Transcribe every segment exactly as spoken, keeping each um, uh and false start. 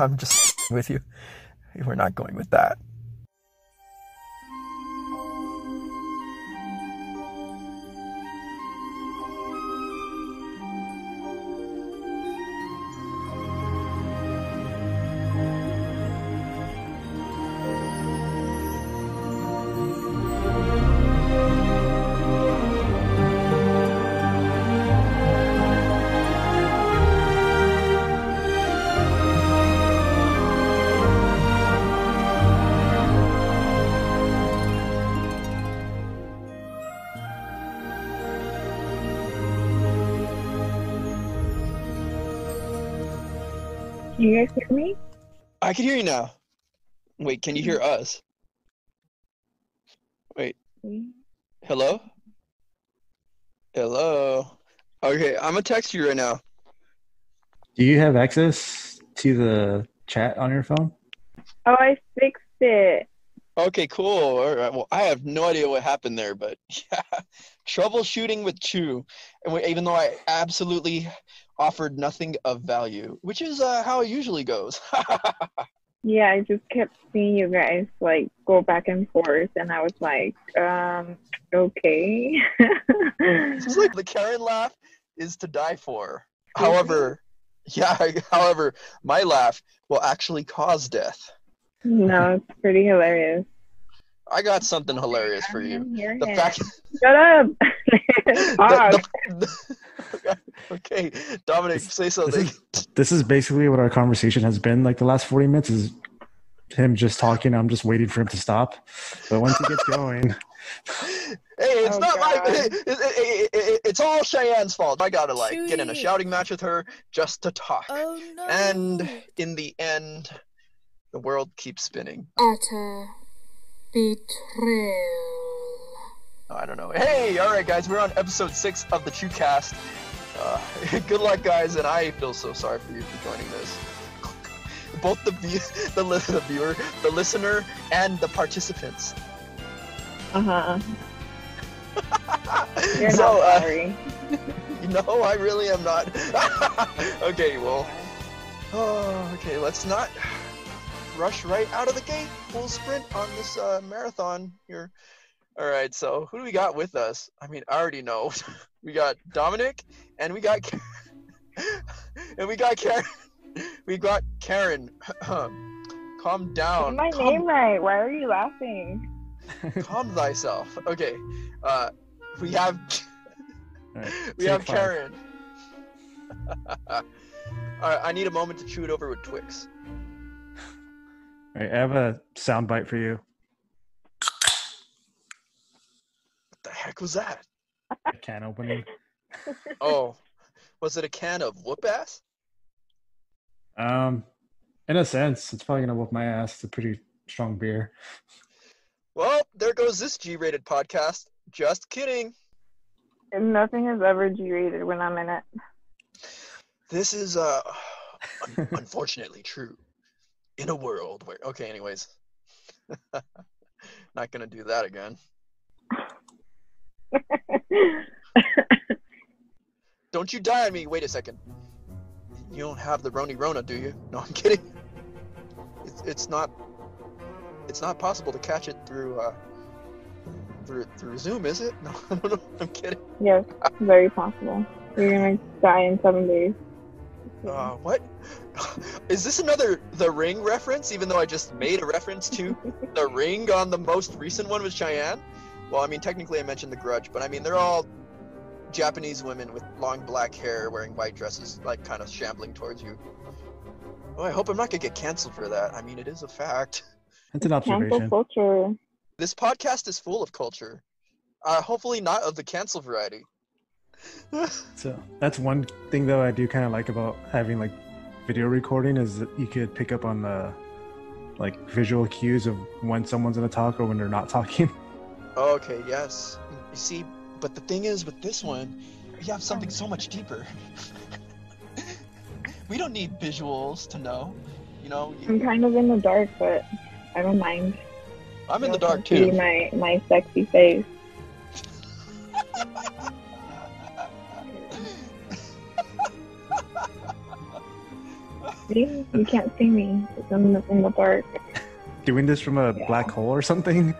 I'm just with you. We're not going with that. Can you guys hear me? I can hear you now. Wait, can you hear us? Wait. Hello? Hello? Okay, I'm gonna text you right now. Do you have access to the chat on your phone? Oh, I fixed it. Okay, cool. All right. Well, I have no idea what happened there, but yeah, troubleshooting with Chew, and we, even though I absolutely offered nothing of value, which is uh, how it usually goes. Yeah, I just kept seeing you guys like go back and forth, and I was like, um, okay. This is like the Karen laugh is to die for. However, yeah, however, my laugh will actually cause death. No, it's pretty hilarious. I got something hilarious for you. The him. fact. Shut up. the, the, the, okay, Dominic, say something. This is, this is basically what our conversation has been like the last forty minutes is him just talking. I'm just waiting for him to stop. But once he gets going. Hey, it's Oh, not God. like it, it, it, it, it's all Cheyenne's fault. I gotta like get in a shouting match with her just to talk. Oh no. And in the end, the world keeps spinning. Utter betrayal. I don't know. Hey, all right, guys, we're on episode six of the TrueCast. Uh, good luck, guys, and I feel so sorry for you for joining this. Both the view, the, li- the viewer, the listener, and the participants. Uh-huh. You're So, not uh, sorry. No, I really am not. Okay, well. Oh, okay, let's not rush right out of the gate. Full sprint on this uh, marathon here. All right, so who do we got with us? I mean, I already know. We got Dominic, and we got Karen. and we got Karen. We got Karen. Calm down. Get my calm, name right. Why are you laughing? calm thyself. Okay, uh, we have Right, we take have five. Karen. All right, I need a moment to chew it over with Twix. All right, I have a sound bite for you. What the heck was that? A can opening. Oh, was it a can of whoop ass? Um, in a sense, it's probably gonna whoop my ass. It's a pretty strong beer. Well, there goes this G-rated podcast. Just kidding. Nothing is ever G-rated when I'm in it. This is uh, un- unfortunately true. In a world where, okay, anyways, not gonna do that again. Don't you die on me. Wait a second. You don't have the Roni Rona, do you? No, I'm kidding. It's it's not it's not possible to catch it through uh through through Zoom, is it? No, I don't know. I'm kidding. Yes, very possible. You're gonna die in seven days. Uh, what? Is this another The Ring reference? Even though I just made a reference to The Ring on the most recent one with Cheyenne. Well, I mean, technically I mentioned The Grudge, but I mean they're all Japanese women with long black hair wearing white dresses, like kind of shambling towards you. Oh, I hope I'm not gonna get canceled for that. I mean, it is a fact. That's an Cancel observation. culture. This podcast is full of culture. Uh, hopefully not of the cancel variety. So that's one thing though I do kind of like about having like video recording is that you could pick up on the like visual cues of when someone's gonna talk or when they're not talking. Okay, yes. You see, but the thing is with this one, we have something so much deeper. We don't need visuals to know, you know. I'm kind of in the dark, but I don't mind. I'm in the Y'all dark can see too. My my sexy face. See, you can't see me. It's in the, in the dark. Doing this from a Yeah. black hole or something?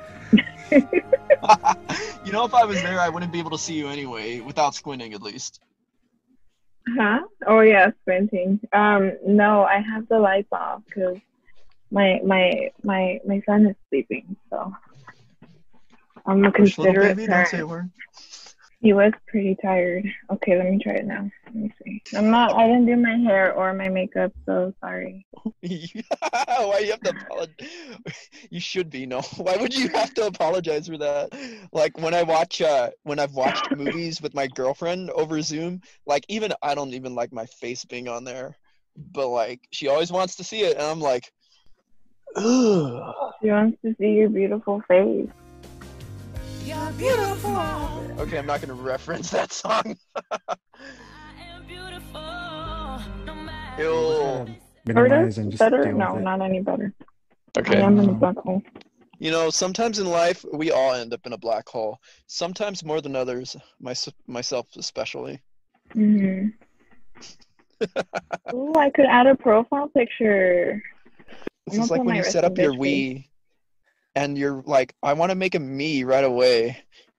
You know, if I was there, I wouldn't be able to see you anyway, without squinting at least. Huh? Oh yeah, squinting. Um, no, I have the lights off because my my my my son is sleeping. So I'm a Hush, little considerate baby, don't say a parent. word. He was pretty tired. Okay, let me try it now. Let me see. I'm not. I didn't do my hair or my makeup, so sorry. Why you have to apologize? You should be. No. Why would you have to apologize for that? Like when I watch, uh, when I've watched movies with my girlfriend over Zoom, like even I don't even like my face being on there, but like she always wants to see it, and I'm like, ugh. She wants to see your beautiful face. You're beautiful. Okay, I'm not gonna reference that song. I am beautiful. No matter Ew. Or Minimize does and just better? deal No, with it. not any better. I Okay. am in a black hole. You know, sometimes in life we all end up in a black hole. Sometimes more than others. My, myself especially. Mm-hmm. Ooh, I could add a profile picture. This I'm is gonna like put when my you set up resting your bitch face. Wii, and you're like, I want to make a me right away.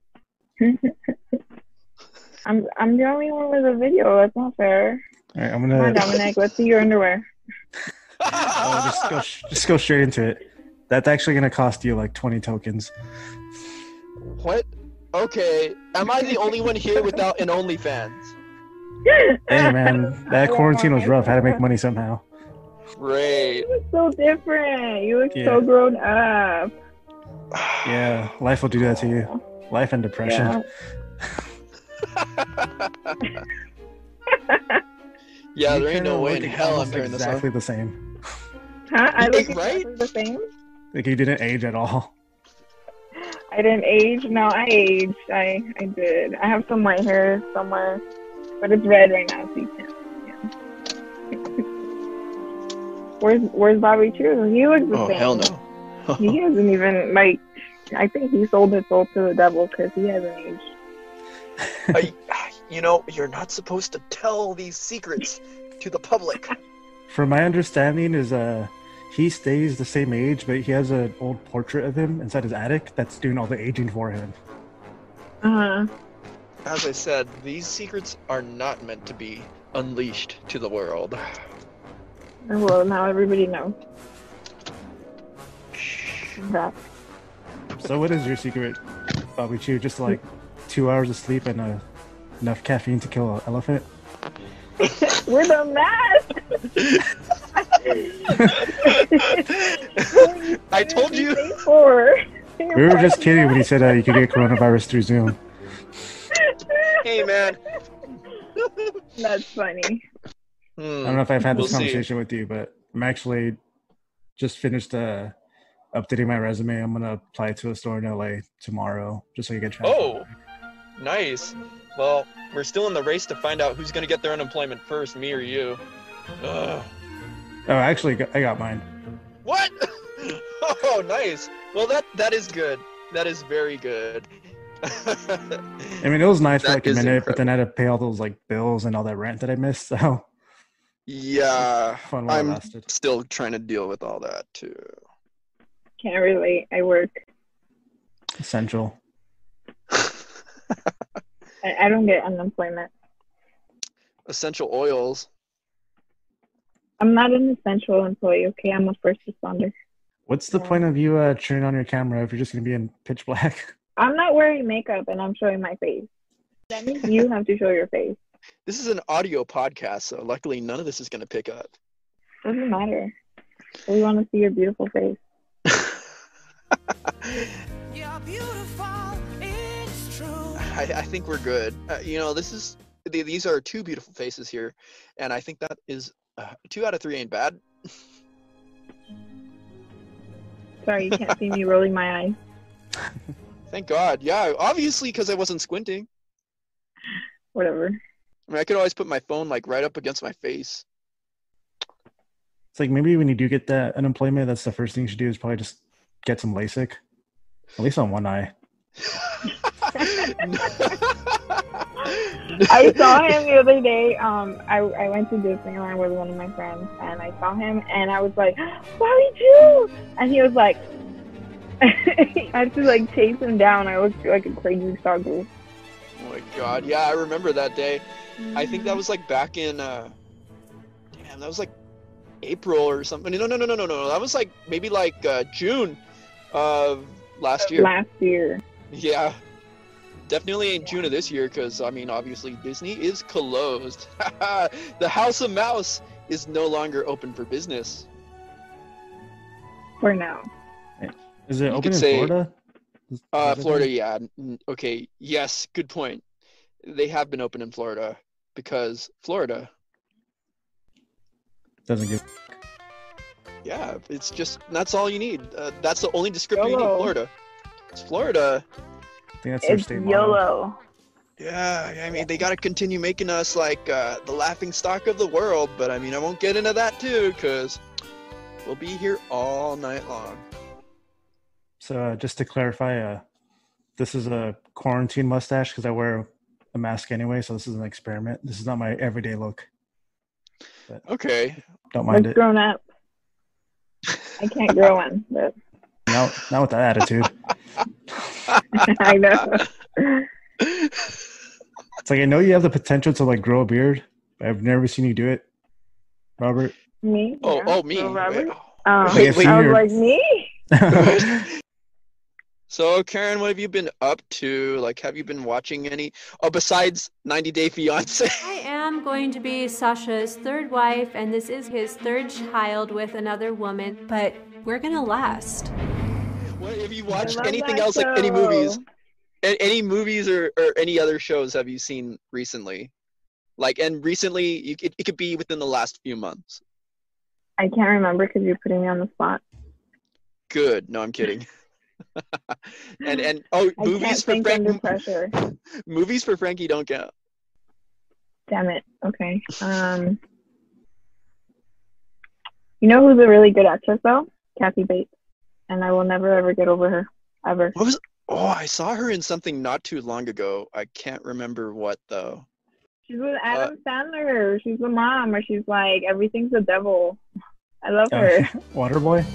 I'm I'm the only one with a video. That's not fair. All right, I'm Come on, gonna Dominic. Let's see your underwear. oh, just go just go straight into it. That's actually gonna cost you like twenty tokens. What? Okay. Am I the only one here without an OnlyFans? Hey man, that quarantine was rough. Had to make money somehow. Great. You look so different. You look Yeah. so grown up. Yeah, life will do that to you. Life and depression. Yeah, You there ain't no kinda way in look hell I'm almost doing this. huh? exactly the same. Huh? I look Right? exactly the same. Like you didn't age at all. I didn't age. No, I aged. I I did. I have some white hair somewhere, but it's red right now, so you can't. Yeah. Where's Where's Bobby True? He looks the Oh, same. hell no. He hasn't even like. I think he sold his soul to the devil because he hasn't aged. I, you know, you're not supposed to tell these secrets to the public. From my understanding, is uh he stays the same age, but he has an old portrait of him inside his attic that's doing all the aging for him. Uh huh. As I said, these secrets are not meant to be unleashed to the world. Well, now everybody knows that. So what is your secret, Bobby Chew? Just like two hours of sleep and uh, enough caffeine to kill an elephant? We're the mask. I told you. For? We were just kidding when he said uh, you could get coronavirus through Zoom. Hey, man. That's funny. I don't know if I've had We'll this see. conversation with you, but I'm actually just finished uh, updating my resume. I'm gonna apply to a store in L A tomorrow, just so you get transferred. Oh, nice. Well, we're still in the race to find out who's going to get their unemployment first, me or you. Ugh. Oh, actually, I got mine. What? Oh, nice. Well, that that is good. That is very good. I mean, it was nice for That like a is minute, but then I had to pay all those like bills and all that rent that I missed. So Yeah, fun while it I'm lasted. still trying to deal with all that too. Can't relate. I work. Essential. I, I don't get unemployment. Essential oils. I'm not an essential employee. Okay, I'm a first responder. What's the Yeah. point of you uh, turning on your camera if you're just gonna be in pitch black? I'm not wearing makeup and I'm showing my face. That means you have to show your face. This is an audio podcast, so luckily none of this is going to pick up. Doesn't matter. We want to see your beautiful face. you're beautiful, it's true. I, I think we're good. Uh, you know, this is th- these are two beautiful faces here, and I think that is uh, two out of three ain't bad. Sorry, you can't see me rolling my eyes. Thank God. Yeah, obviously because I wasn't squinting. Whatever. I mean, I could always put my phone like right up against my face. It's like maybe when you do get that unemployment, that's the first thing you should do is probably just get some LASIK, at least on one eye. I saw him the other day. Um, I I went to Disneyland with one of my friends, and I saw him, and I was like, "Wally Jew!" And he was like, I had to like chase him down. I looked like a crazy stalker. Oh my god, yeah, I remember that day. I think that was like back in, uh, damn, that was like April or something. No, no, no, no, no, no. That was like maybe like uh, June of last year. Last year. Yeah. Definitely ain't June of this year because, I mean, obviously Disney is closed. The House of Mouse is no longer open for business. For now. Is it You open could in say- Florida? Is- Uh, is it Florida, open? yeah. n- Okay, yes, good point. They have been open in Florida because Florida, Doesn't give. yeah, it's just, that's all you need. Uh, that's the only descriptor you need, YOLO. Florida. It's Florida. I think that's their It's state motto. YOLO. Yeah, I mean, they got to continue making us like uh, the laughing stock of the world, but I mean, I won't get into that too because we'll be here all night long. So uh, just to clarify, uh, this is a quarantine mustache because I wear a mask anyway, so this is an experiment. This is not my everyday look. Okay. Don't mind It's it. grown up. I can't grow one, but Now, not with that attitude. I know. It's like I know you have the potential to like grow a beard, but I've never seen you do it, Robert. Me? Oh, Yeah. oh, me. So, Robert? Wait. Um, Wait, wait. I was like, me? So, Karen, what have you been up to? Like, have you been watching any? Oh, besides ninety Day Fiance. I am going to be Sasha's third wife, and this is his third child with another woman, but we're gonna last. What have you I watched? love Anything that else? Like any movies? show. A- Any movies or, or any other shows have you seen recently? Like, and recently, you, it, it could be within the last few months. I can't remember because you're putting me on the spot. Good. No, I'm kidding. and and oh, I movies can't for think under Frank. pressure. Movies for Frankie don't count. Damn it. Okay. Um, you know who's a really good actress though? Kathy Bates. And I will never ever get over her. Ever. What was? Oh, I saw her in something not too long ago. I can't remember what though. She's with Adam Sandler. She's the mom, or she's like everything's the devil. I love Uh, her. Waterboy.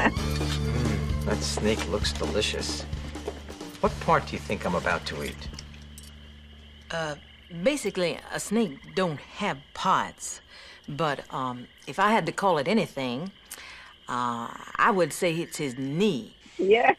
That snake looks delicious. What part do you think I'm about to eat? Uh, basically, a snake don't have parts. But um, if I had to call it anything, uh, I would say it's his knee. Yeah.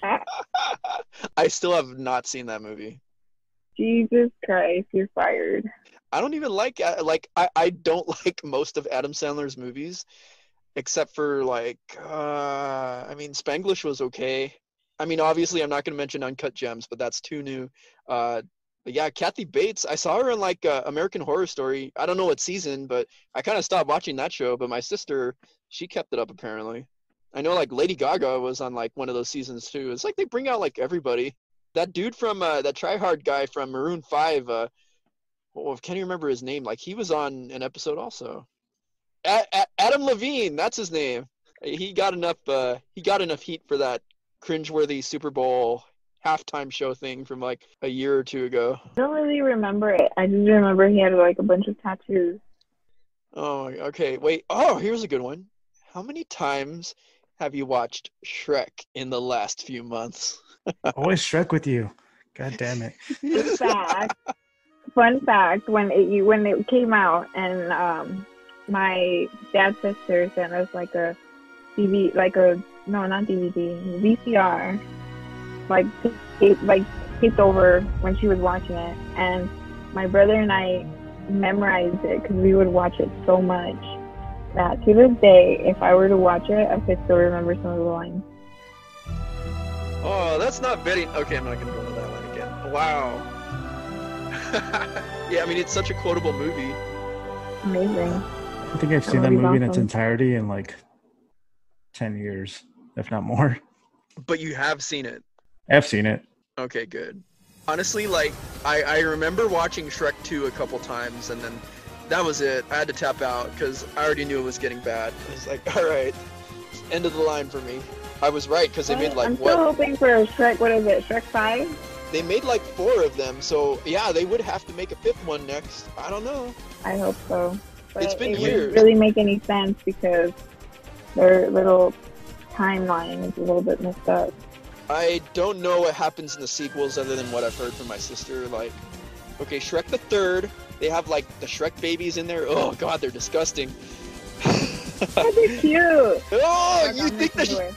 I still have not seen that movie. Jesus Christ, you're fired. I don't even like uh, like I, I don't like most of Adam Sandler's movies, except for like uh I mean Spanglish was okay. I mean obviously I'm not gonna mention Uncut Gems, but that's too new. Uh, but yeah, Kathy Bates. I saw her in like uh, American Horror Story. I don't know what season, but I kind of stopped watching that show. But my sister, she kept it up apparently. I know like Lady Gaga was on like one of those seasons too. It's like they bring out like everybody. That dude from uh, that Try Hard guy from Maroon Five. Uh, oh, I can't even remember his name. Like he was on an episode also. A- A- Adam Levine, that's his name. He got enough. Uh, he got enough heat for that cringeworthy Super Bowl halftime show thing from like a year or two ago. I don't really remember it. I just remember he had like a bunch of tattoos. Oh, okay. Wait. Oh, here's a good one. How many times have you watched Shrek in the last few months? Always Shrek with you. God damn it. Fun fact. Fun fact. When it you when it came out and um my dad's sister sent us like a D V like a no not D V D V C R like tape, like taped over when she was watching it, and my brother and I memorized it because we would watch it so much that to this day, if I were to watch it, I could still remember some of the lines. Oh, that's not very. Okay, I'm not gonna go into that one again. Wow. Yeah, I mean it's such a quotable movie. Amazing. I think I've seen that movie's movie in its awesome. entirety in like ten years, if not more. But you have seen it. I've seen it. Okay, good. Honestly, like I, I remember watching Shrek two a couple times, and then that was it. I had to tap out because I already knew it was getting bad. I was like, all right, end of the line for me. I was right because they made like I'm what? still hoping for Shrek. What is it? Shrek five? they made like four of them, so yeah, they would have to make a fifth one next. I don't know. I hope so. But It's been it years. wouldn't really make any sense because their little timeline is a little bit messed up. I don't know what happens in the sequels other than what I've heard from my sister. Like, okay, Shrek the Third, they have like the Shrek babies in there. Oh god, they're disgusting. Oh, they're cute. Oh, Like, you I'm think making that? it.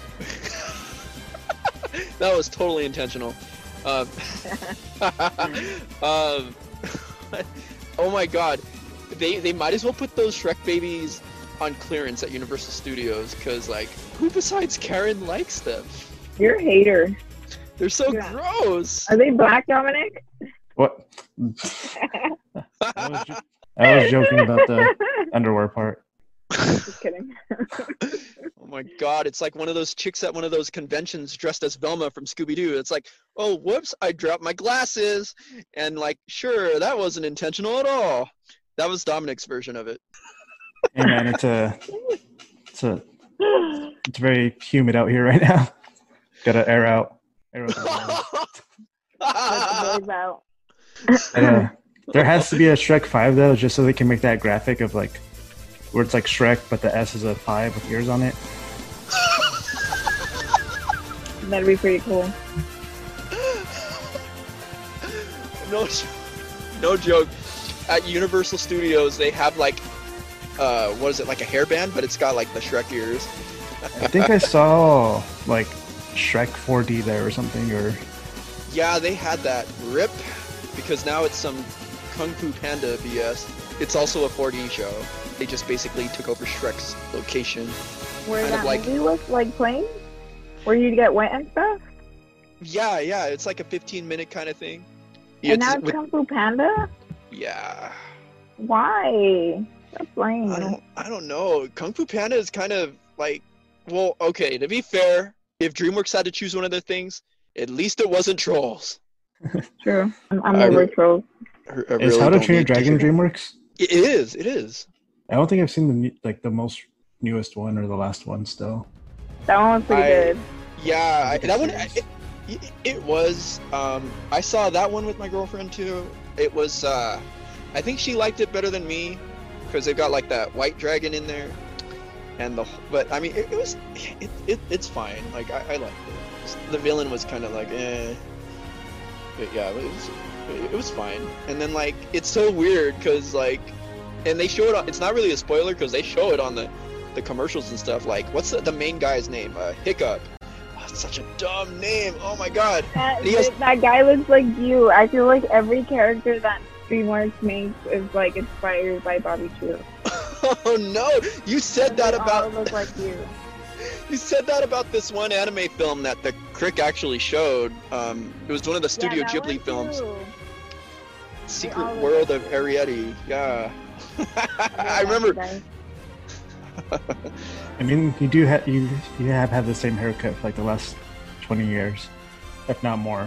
That was totally intentional. Um, um, oh my god, they they might as well put those Shrek babies on clearance at Universal Studios, because like, who besides Karen likes them? You're a hater. They're so Yeah. gross. Are they black, Dominic? What? I was, jo- I was joking about the underwear part. Just kidding. Oh my god, it's like one of those chicks at one of those conventions dressed as Velma from Scooby-Doo. It's like, oh, whoops, I dropped my glasses. And like, sure, that wasn't intentional at all. That was Dominic's version of it. Hey man, it's a, it's a, it's very humid out here right now. Gotta air out. Air out the water. Let the boys out. But, uh, there has to be a Shrek five though, just so they can make that graphic of like, where it's like Shrek, but the S is a five with ears on it. That'd be pretty cool. No, no joke. At Universal Studios, they have like, uh, what is it, like a hairband, but it's got like the Shrek ears. I think I saw like Shrek four D there or something, or Yeah, they had that. Rip, because now it's some Kung Fu Panda B S. It's also a four D show. They just basically took over Shrek's location. Where Kind of that like- movie was like playing? Where you'd get wet and stuff? Yeah, yeah, it's like a fifteen minute kind of thing. And now It's it's with- Kung Fu Panda? yeah. Why? That's lame. I don't I don't know. Kung Fu Panda is kind of like, well, okay, to be fair, if DreamWorks had to choose one of their things, at least it wasn't Trolls. True. I'm, I'm I over re- trolls. I- I is really How to don't Train Your need to Dragon hear- DreamWorks? It is, it is. I don't think I've seen the new- like the most newest one or the last one still. That one was pretty I- good. Yeah, I, Good that one, series. it, it, it was, um, I saw that one with my girlfriend too. It was, uh, I think she liked it better than me, because they've got like that white dragon in there. And the, but I mean, it, it was, it, it, it's fine. Like, I, I liked it. The villain was kind of like, eh. But yeah, it was, it was fine. And then like, it's so weird, because like, and they show it on, it's not really a spoiler, because they show it on the, the commercials and stuff. Like, what's the, the main guy's name? Uh, Hiccup. Oh, it's such a dumb name. Oh my god. That, He has- that guy looks like you. I feel like every character that DreamWorks makes is like inspired by Bobby Chu. Oh no! You said that They all about look like you. you said that about this one anime film that the Crick actually showed. Um, it was one of the Studio Yeah, that Ghibli one films, too. Secret all look World like of Arietti. Yeah. I Yeah, remember. guys. I mean, you do have you you have had the same haircut for like the last twenty years, if not more.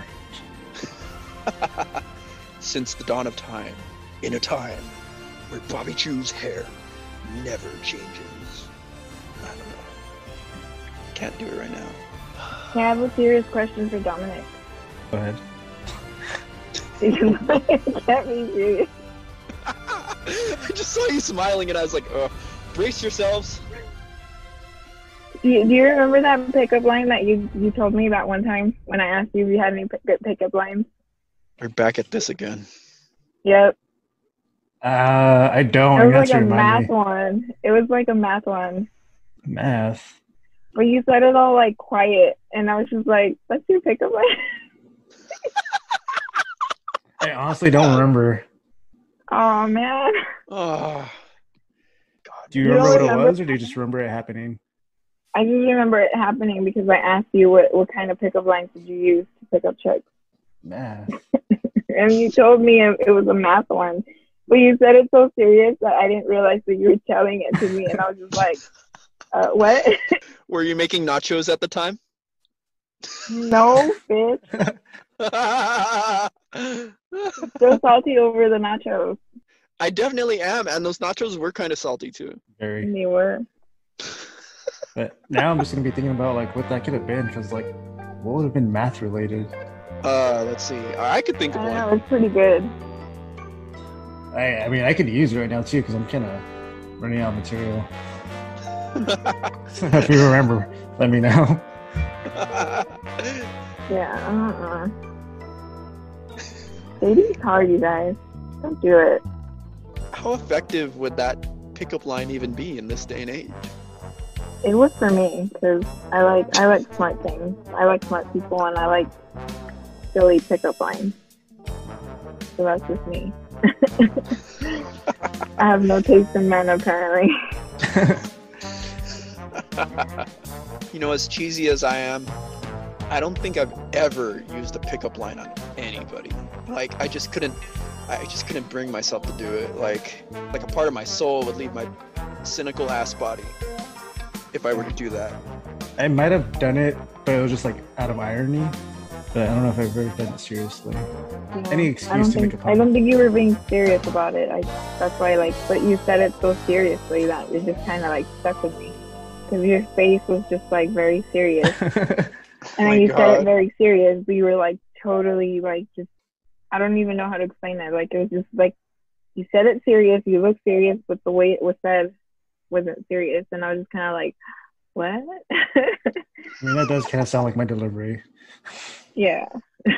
Since the dawn of time, in a time where Bobby Chu's hair never changes. I don't know. Can't do it right now. Can I have a serious question for Dominic? Go ahead. It can't be serious. I just saw you smiling and I was like, oh, brace yourselves. Do you, do you remember that pickup line that you you told me that one time when I asked you if you had any pick, good pickup lines? We're back at this again. Yep. Uh, I don't. It You was have like to a remind math me. one. It was like a math one. Math. But you said it all like quiet, and I was just like, "That's your pickup line." I honestly don't remember. Oh man. Oh, Do you You remember don't what it remember? was, or do you just remember it happening? I just remember it happening because I asked you what what kind of pickup lines did you use to pick up chicks, Math. and you told me it, it was a math one. But you said it so serious that I didn't realize that you were telling it to me, and I was just like, uh, "What? were you making nachos at the time? No, bitch. So salty over the nachos." I definitely am, and those nachos were kind of salty too. Very. And they were. But now I'm just gonna be thinking about like what that could have been, because like, what would have been math related? Uh, let's see. I could think of I don't know, one. it's pretty good. I, I mean, I could use it right now too because I'm kind of running out of material. If you remember, let me know. Yeah, uh-uh. Dating's hard, you guys. Don't do it. How effective would that pickup line even be in this day and age? It was for me because I like I like smart things. I like smart people, and I like silly pickup lines. So that's just me. I have no taste in men, apparently. You know, as cheesy as I am, I don't think I've ever used a pickup line on anybody. Like, I just couldn't, I just couldn't bring myself to do it. Like, like a part of my soul would leave my cynical ass body if I were to do that. I might have done it, but it was just like out of irony. But I don't know if I've ever done it seriously. Yeah. Any I excuse don't to make a think I point. don't think you were being serious about it. I that's why like, but you said it so seriously that it just kind of like stuck with me. Because your face was just like very serious, and My then you said God. it very serious, but you were like totally like just. I don't even know how to explain that. Like it was just like you said it serious, you looked serious, but the way it was said wasn't serious, and I was just kind of like, what? I mean, that does kind of sound like my delivery. Yeah.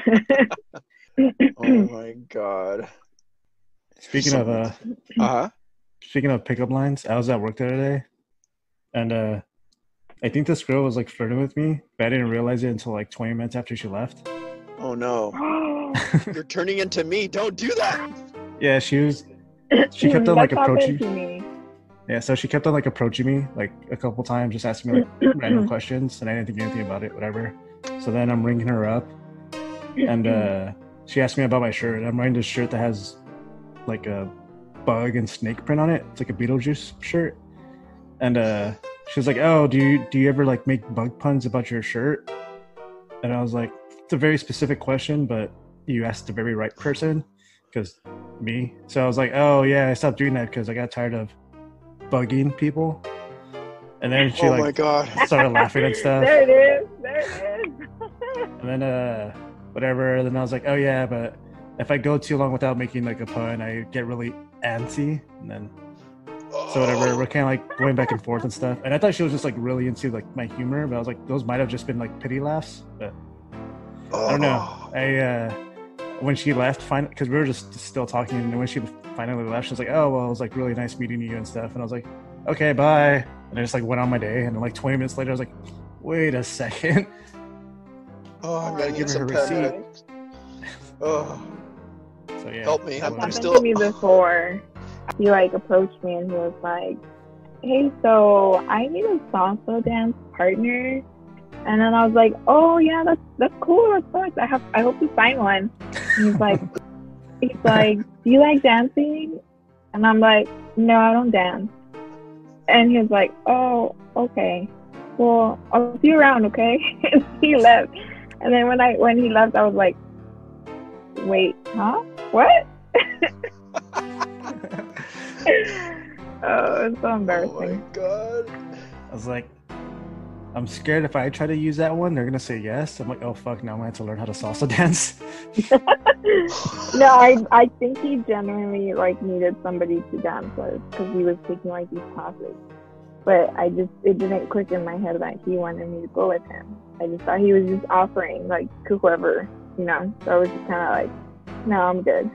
Oh my God. Speaking of uh, Uh-huh. speaking of pickup lines, I was at work the other day, and uh, I think this girl was like flirting with me, but I didn't realize it until like twenty minutes after she left. Oh no. You're turning into me. Don't do that. Yeah, she was. She kept on like That's happened approaching. to me. Yeah, so she kept on like approaching me like a couple times, just asking me like random questions, and I didn't think anything about it, whatever. So then I'm ringing her up, and uh, she asked me about my shirt. I'm wearing this shirt that has like a bug and snake print on it. It's like a Beetlejuice shirt, and uh, she was like, "Oh, do you do you ever like make bug puns about your shirt?" And I was like, "It's a very specific question, but you asked the very right person, because me." So I was like, "Oh yeah, I stopped doing that because I got tired of bugging people." And then she Oh like my God. started laughing and stuff. There it is. There it is. And then uh whatever, then I was like, oh yeah, but if I go too long without making like a pun, I get really antsy. And then so whatever, we're kind of like going back and forth and stuff. And I thought she was just like really into like my humor, but I was like, those might have just been like pity laughs. But I don't know. I uh when she left, fine, because we were just still talking, and when she finally left, she was like, oh well, it was like really nice meeting you and stuff. And I was like, okay, bye. And I just like went on my day, and then like twenty minutes later, I was like, wait a second. Oh, I'm I gonna give get her some a receipt. paramedics. Oh, So yeah, help me. that I'm, That's I'm happened still. to me before. He like approached me and he was like, "Hey, so I need a salsa dance partner." And then I was like, "Oh yeah, that's that's cool. Of course, I have. I hope you find one." And he's like, "He's like, do you like dancing?" And I'm like, "No, I don't dance." And he was like, "Oh, okay. Well, I'll see you around, okay?" And he left. And then when I when he left, I was like, "Wait, huh? What?" Oh, it's so Oh embarrassing. my God. I was like, I'm scared if I try to use that one, they're gonna say yes. I'm like, oh fuck, now I'm gonna have to learn how to salsa dance. No, I I think he genuinely like needed somebody to dance with because he was taking like these classes. But I just it didn't click in my head that he wanted me to go with him. I just thought he was just offering like to whoever, you know. So I was just kind of like, no, I'm good.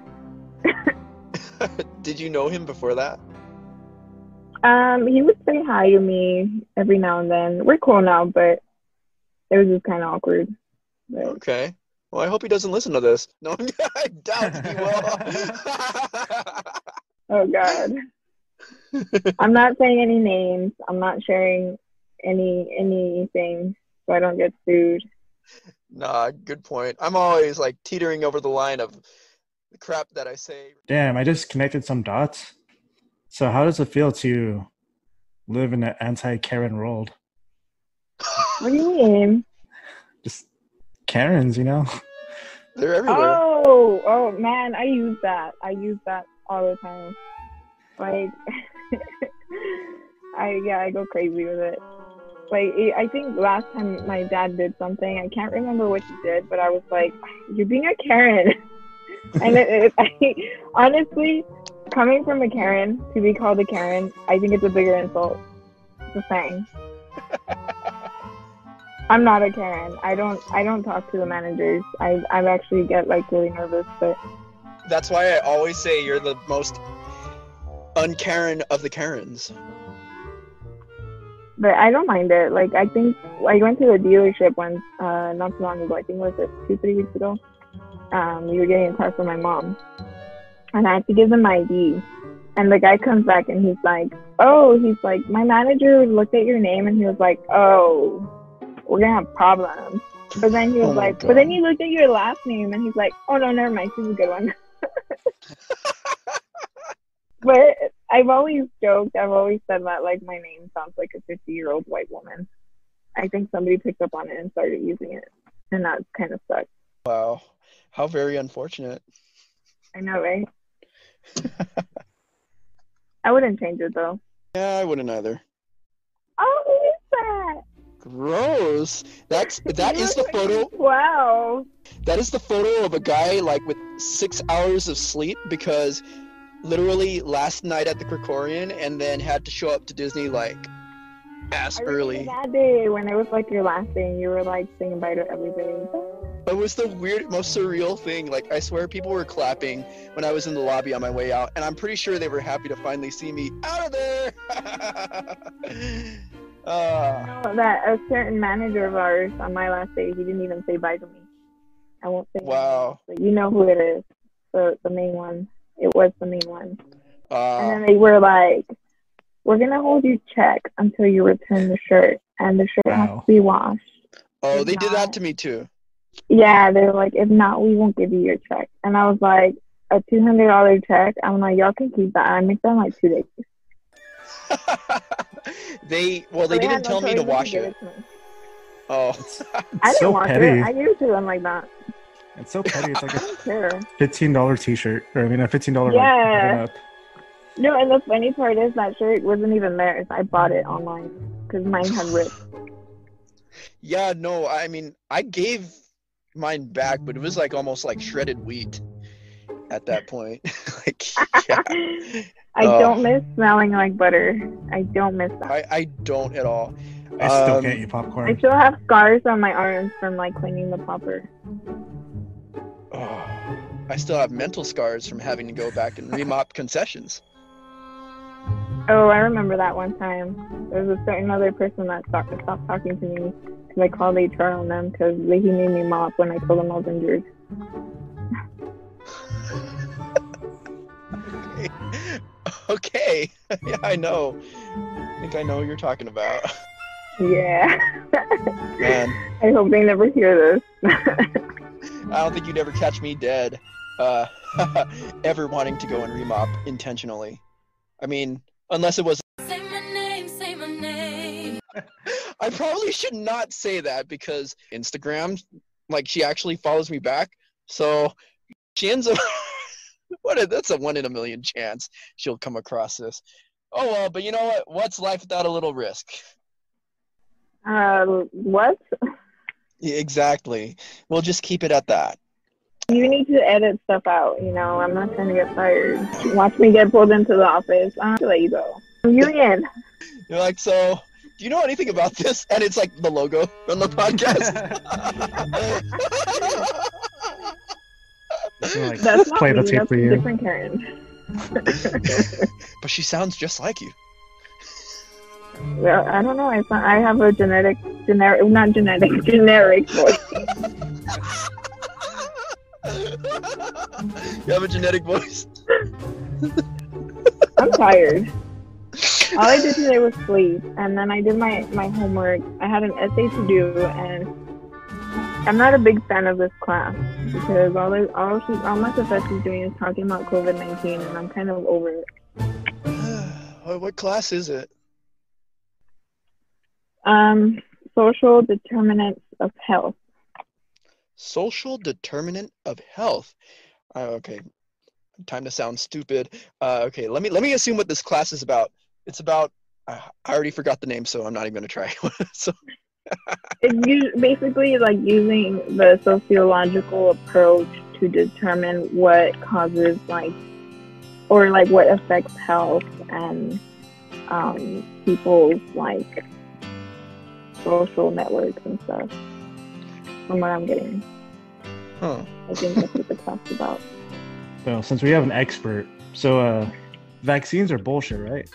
Did you know him before that? Um, he would say hi to me every now and then. We're cool now, but it was just kind of awkward. But Okay. Well, I hope he doesn't listen to this. No, I doubt he will. oh god, I'm not saying any names. I'm not sharing any anything so I don't get sued. Nah, good point. I'm always like teetering over the line of the crap that I say. Damn, I just connected some dots. So how does it feel to live in an anti-Karen world? What do you mean? Just Karens, you know? They're everywhere. Oh, oh man, I use that. I use that all the time. Like, I yeah, I go crazy with it. like, I think last time my dad did something, I can't remember what he did, but I was like, you're being a Karen. And it, it, I, honestly, coming from a Karen to be called a Karen, I think it's a bigger insult. It's a thing. I'm not a Karen. I don't. I don't talk to the managers. I. I actually get like really nervous. But That's why I always say you're the most un-Karen of the Karens. but I don't mind it. Like I think I went to the dealership once, uh, not too long ago. I think it was it two, three weeks ago. Um, we were getting a car for my mom, and I had to give them my I D. And the guy comes back and he's like, "Oh, he's like, my manager looked at your name and he was like, oh, we're gonna have problems." But then he was Oh my like, but then God. he looked at your last name and he's like, "Oh no, never mind, she's a good one." But I've always joked, I've always said that like my name sounds like a fifty-year-old white woman. I think somebody picked up on it and started using it, and that kind of sucks. Wow. How very unfortunate. I know, right? I wouldn't change it though. Yeah, I wouldn't either. Oh, who is that? Gross. That's that is the photo. Wow. That is the photo of a guy like with six hours of sleep because literally last night at the Krikorian and then had to show up to Disney like ass I remember early. that day when it was like your last day and you were like saying bye to everybody. It was the weird, most surreal thing. Like I swear, people were clapping when I was in the lobby on my way out, and I'm pretty sure they were happy to finally see me out of there. uh, No, that a certain manager of ours on my last day, he didn't even say bye to me. I won't say. wow. But you know who it is. The the main one. It was the main one. Uh, And then they were like, "We're gonna hold you check until you return the shirt, and the shirt has Wow. to be washed." oh, they did that to me too. Yeah, they were like, "If not, we won't give you your check." And I was like, "A two hundred dollar check?" I'm like, "Y'all can keep that." I make that in like two days. they well, they So didn't had no tell me choice to but wash give it. to me. Oh, I didn't so wash petty. it. I gave to them like that. It's so petty. It's like I a don't care. fifteen dollar T-shirt, or I mean a fifteen dollar Yeah. like, up. No, and the funny part is that shirt wasn't even theirs. I bought it online because mine had ripped. yeah, no, I mean, I gave mine back, but it was like almost like shredded wheat at that point. like, yeah. I Oh. don't miss smelling like butter. I don't miss that. I, I don't at all. I still Um, can't eat I popcorn. still have scars on my arms from like cleaning the popper. Oh, I still have mental scars from having to go back and remop concessions. Oh, I remember that one time. There was a certain other person that stopped, stopped talking to me because I called H R on them because he made me mop when I told him I was injured. Okay. Yeah, I know. I think I know what you're talking about. Yeah. Man, I hope they never hear this. I don't think you'd ever catch me dead, uh, ever wanting to go and remop intentionally. I mean, unless it was. Say my name, say my name. I probably should not say that because Instagram, like, she actually follows me back. So she ends up. What a, that's a one in a million chance she'll come across this. Oh well, but you know what? What's life without a little risk? Uh, what? Yeah, exactly. We'll just keep it at that. You need to edit stuff out, you know. I'm not trying to get fired. Watch me get pulled into the office. I'm gonna let you go. Union. You're like, so do you know anything about this? And it's like the logo from the podcast. You're like, That's not play me. the tape That's for a you. different Karen. But she sounds just like you. Well, I don't know. I thought I have a genetic, generic, not genetic, generic voice. You have a genetic voice. I'm tired. All I did today was sleep, and then I did my, my homework. I had an essay to do, and I'm not a big fan of this class because all I, all, she, all my professor is doing is talking about COVID nineteen, and I'm kind of over it. What, what class is it? Um, social determinants of health. Social determinant of health. Uh, okay, time to sound stupid. Uh, okay, let me let me assume what this class is about. It's about I, I already forgot the name, so I'm not even gonna try. So It's us- basically like using the sociological approach to determine what causes like, or like what affects health and um, people's like social networks and stuff. From what I'm getting, huh. I think that's what the class is about. So since we have an expert, so uh, vaccines are bullshit, right?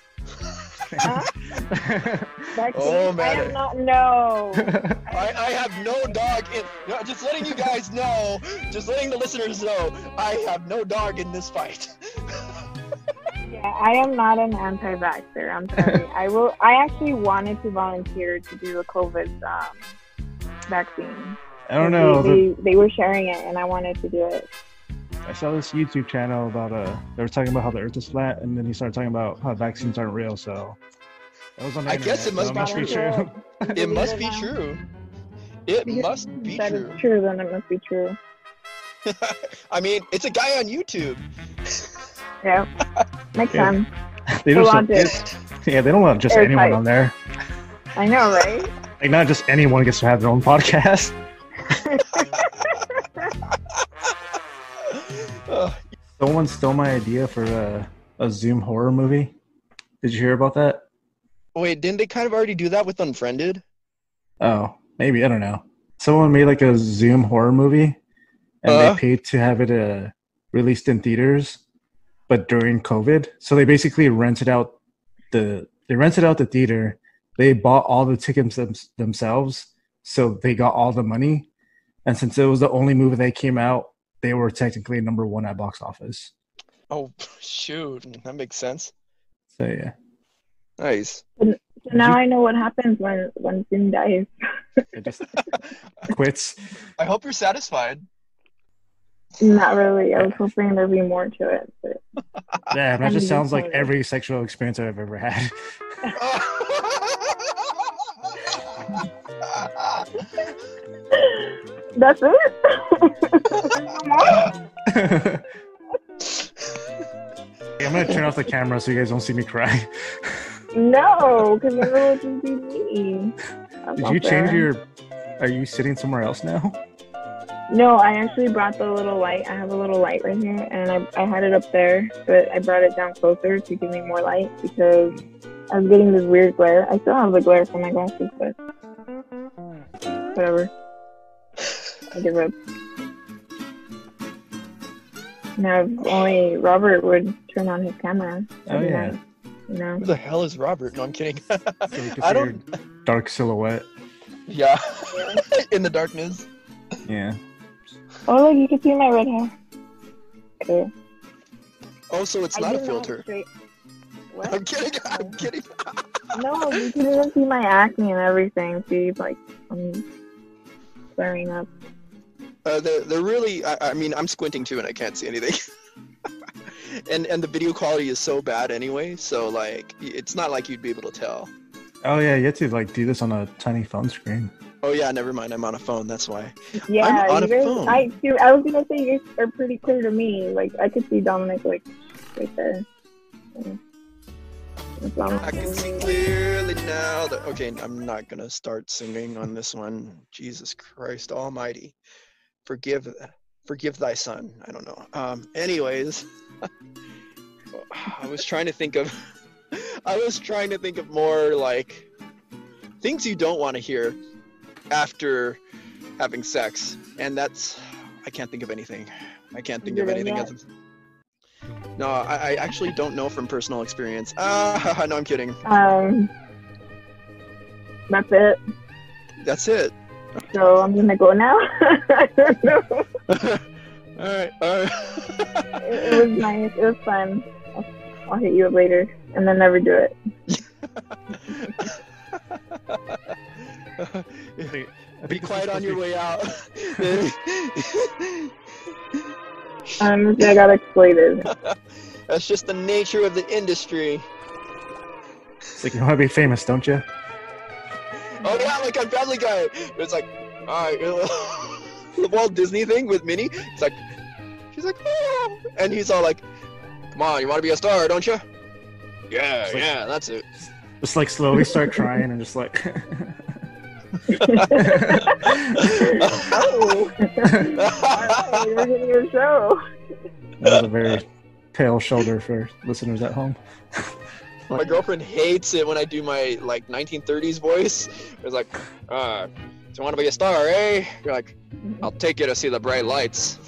Vaccines, Oh, I man. am not no. I, I have no dog in. No, just letting you guys know, just letting the listeners know, I have no dog in this fight. Yeah, I am not an anti-vaxxer. I'm sorry. I will. I actually wanted to volunteer to do the COVID um, vaccine. I don't know. They, the- they, they were sharing it, and I wanted to do it. I saw this YouTube channel about uh they were talking about how the Earth is flat, and then he started talking about how vaccines aren't real. So that was on the I guess internet, it must so be true. true. It must be true. It must be That true. is true. Then it must be true. I mean, it's a guy on YouTube. Yeah, makes Yeah. sense. They The don't logic. yeah, they don't want just Airtight. anyone on there. I know, right? Like not just anyone gets to have their own podcast. Ugh. Someone stole my idea for a, a Zoom horror movie. Did you hear about that? Wait, didn't they kind of already do that with Unfriended? Oh, maybe I don't know. Someone made like a Zoom horror movie, and Uh? they paid to have it uh, released in theaters, but during COVID. So they basically rented out the they rented out the theater. They bought all the tickets them, themselves, so they got all the money. And since it was the only movie that came out, they were technically number one at box office. Oh, shoot. That makes sense. So yeah, Nice. So now I know what happens when when Zoom dies. it just quits. I hope you're satisfied. Not really. I was hoping there'd be more to it, but Yeah, that just sounds like disappointed. every sexual experience I've ever had. that's it. No more? I'm gonna turn off the camera so you guys don't see me cry. No, because then it would just be me. That's Did not you change fair. your? Are you sitting somewhere else now? No, I actually brought the little light. I have a little light right here, and I, I had it up there, but I brought it down closer to give me more light because I was getting this weird glare. I still have the glare from my glasses, but whatever. I give up. Now, if only Robert would turn on his camera. Oh That'd be yeah, nice, you know? Who the hell is Robert? No, I'm kidding. so we can I see don't. your dark silhouette. Yeah. In the darkness. Yeah. Oh, look, you can see my red hair. Okay. Oh, so it's I not a do have filter. straight- What? I'm kidding. I'm kidding. No, you can even see my acne and everything. See, like, I'm flaring up. Uh, they're, they're really. I, I mean, I'm squinting too, and I can't see anything. and and the video quality is so bad anyway. So like, it's not like you'd be able to tell. Oh yeah, you have to like do this on a tiny phone screen. Oh yeah, never mind. I'm on a phone. That's why. Yeah, I'm on you a guys, phone. I, dude, I was gonna say you guys are pretty clear to me. Like, I could see Dominic, like, right there. Yeah. That's all I'm I can see saying. clearly now that. Okay, I'm not gonna start singing on this one. Jesus Christ Almighty, forgive, forgive thy son. I don't know. Um. Anyways, I was trying to think of. I was trying to think of more like things you don't want to hear after having sex, and that's. I can't think of anything. I can't think of Did I anything not? else. No, I, I actually don't know from personal experience. Ah, no, I'm kidding. Um, that's it. That's it. So I'm gonna go now. I don't know. All right, all right. It, it was nice. It was fun. I'll, I'll hit you up later, and then never do it. Be quiet on your way out. Um, I got exploited. That's just the nature of the industry. It's like you want to be famous, don't you? Oh yeah, like on Family Guy. It's like, all right, the Walt Disney thing with Minnie. It's like, she's like, oh, and he's all like, come on, you want to be a star, don't you? Yeah, It's like- yeah, that's it. Just like slowly start crying and just like. Oh, alright, we're getting your show. That was a very pale shoulder for listeners at home. My girlfriend hates it when I do my like nineteen thirties voice. It's like, uh, do you want to be a star, eh? You're like, I'll take you to see the bright lights.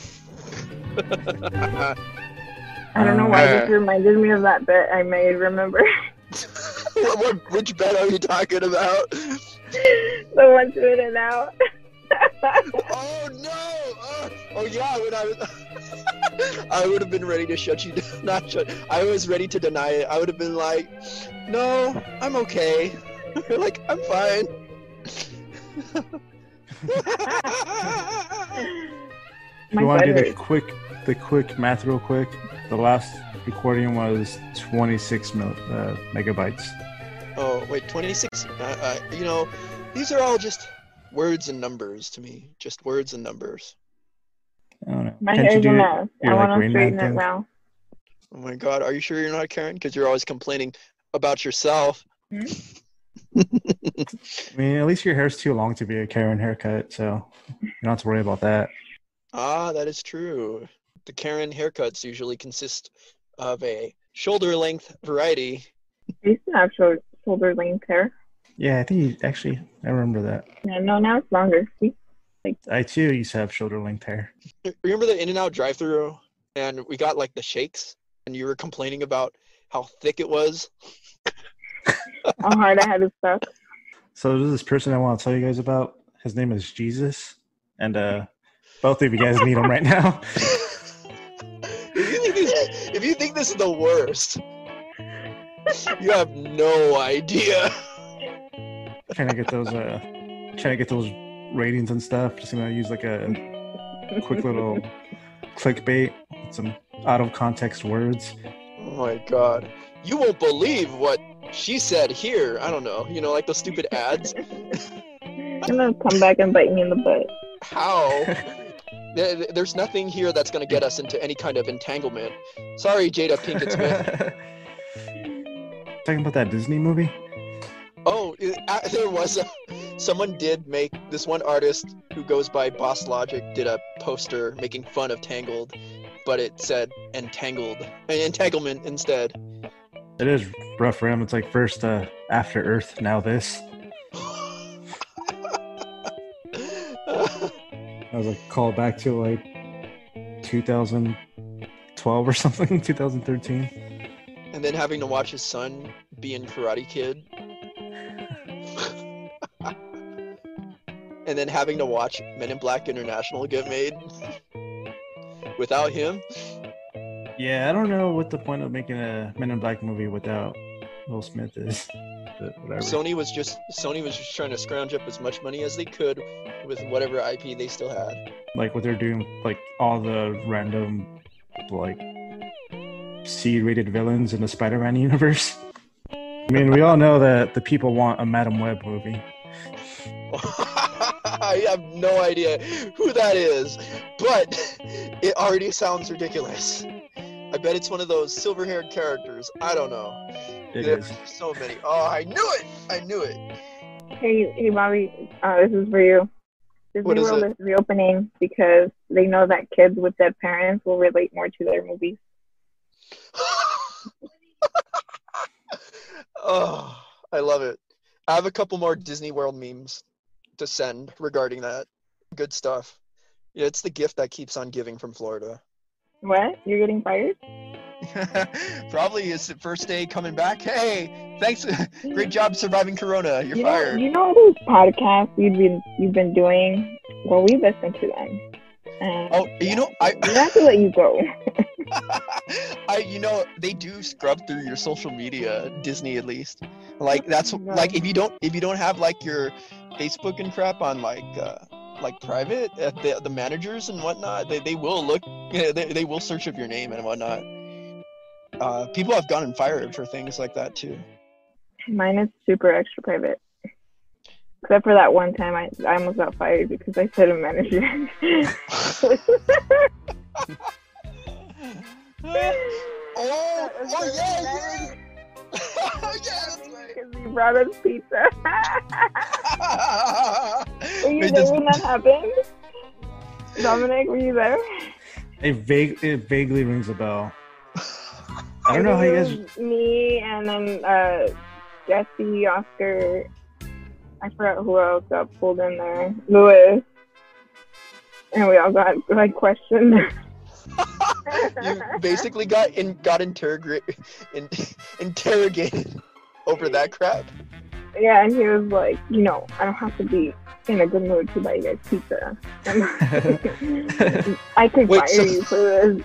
I don't know why this reminded me of that bit I made, remember? what, what, which bed are you talking about? The one to it out. Oh no! Oh, oh yeah, when I was, I would have been ready to shut you down. Not shut. I was ready to deny it. I would have been like, "No, I'm okay." You're like, "I'm fine." You want to do the quick, the quick math real quick? The last recording was twenty-six mil, uh, megabytes. Oh wait, twenty-six. Uh, uh, you know, these are all just words and numbers to me. Just words and numbers. I don't know. My Can't you hair's do a it- mess. your, I like, want to Rain Man straighten it thing? now. Oh my God, are you sure you're not a Karen? Because you're always complaining about yourself. Hmm? I mean, at least your hair's too long to be a Karen haircut, so you don't have to worry about that. Ah, that is true. The Karen haircuts usually consist of a shoulder length variety. I used to have short, shoulder length hair. Yeah, I think you actually, I remember that. Yeah, no, now it's longer. See? I too used to have shoulder length hair. Remember the In-N-Out drive-thru, and we got like the shakes, and you were complaining about how thick it was. How hard I had to suck. So there's this person I want to tell you guys about. His name is Jesus, and uh, both of you guys meet him right now. If you think this, if you think this is the worst, you have no idea. Trying to get those, uh, trying to get those ratings and stuff. Just gonna use like a quick little clickbait, with some out of context words. Oh my God. You won't believe what she said here. I don't know. You know, like those stupid ads. I'm gonna come back and bite me in the butt. How? There- There's nothing here that's going to get us into any kind of entanglement. Sorry, Jada Pinkett Smith. Talking about that Disney movie? Oh, it- uh, there was a. Someone did make this one artist who goes by Boss Logic did a poster making fun of Tangled, but it said entangled, uh, entanglement instead. It is rough for him. It's like first uh, After Earth, now this. I was like called back to like two thousand twelve or something, two thousand thirteen. And then having to watch his son be in Karate Kid. And then having to watch Men in Black International get made. Without him. Yeah, I don't know what the point of making a Men in Black movie without Will Smith is. But whatever. Sony was just Sony was just trying to scrounge up as much money as they could with whatever I P they still had. Like what they're doing, like all the random, like C-rated villains in the Spider-Man universe. I mean, we all know that the people want a Madam Web movie. I have no idea who that is, but it already sounds ridiculous. I bet it's one of those silver-haired characters. I don't know. It There's is. so many. Oh, I knew it! I knew it. Hey, hey, Bobby, uh, this is for you. Disney What is World it? is reopening because they know that kids with their parents will relate more to their movies. Oh, I love it. I have a couple more Disney World memes to send regarding that. Good stuff. Yeah, it's the gift that keeps on giving from Florida. What? You're getting fired? Probably his first day coming back. Hey, thanks. Great job surviving Corona. You're you know, fired. you know those podcasts you've been you've been doing? Well, we listen to them. And Oh, you know, I, we have to let you go. I, you know, they do scrub through your social media, Disney at least. Like that's Yeah. like if you don't if you don't have like your Facebook and crap on like uh, like private, uh, the the managers and whatnot, they, they will look, yeah, they they will search up your name and whatnot. Uh, people have gotten fired for things like that too. Mine is super extra private. Except for that one time I, I almost got fired because I said a manager. Oh, oh yeah, yeah. Yeah, that's right. Because we brought us pizza. Were you Wait, there does- when that happened? Dominic, were you there? It vague it vaguely rings a bell. I don't know how you guys. It was me and then uh, Jesse, Oscar. I forgot who else got pulled in there. Louis. And we all got like questioned. You basically got in got interrogate in, interrogated over that crap. Yeah, and he was like, you know, I don't have to be in a good mood to buy you guys pizza. I could Wait, fire so- you for this.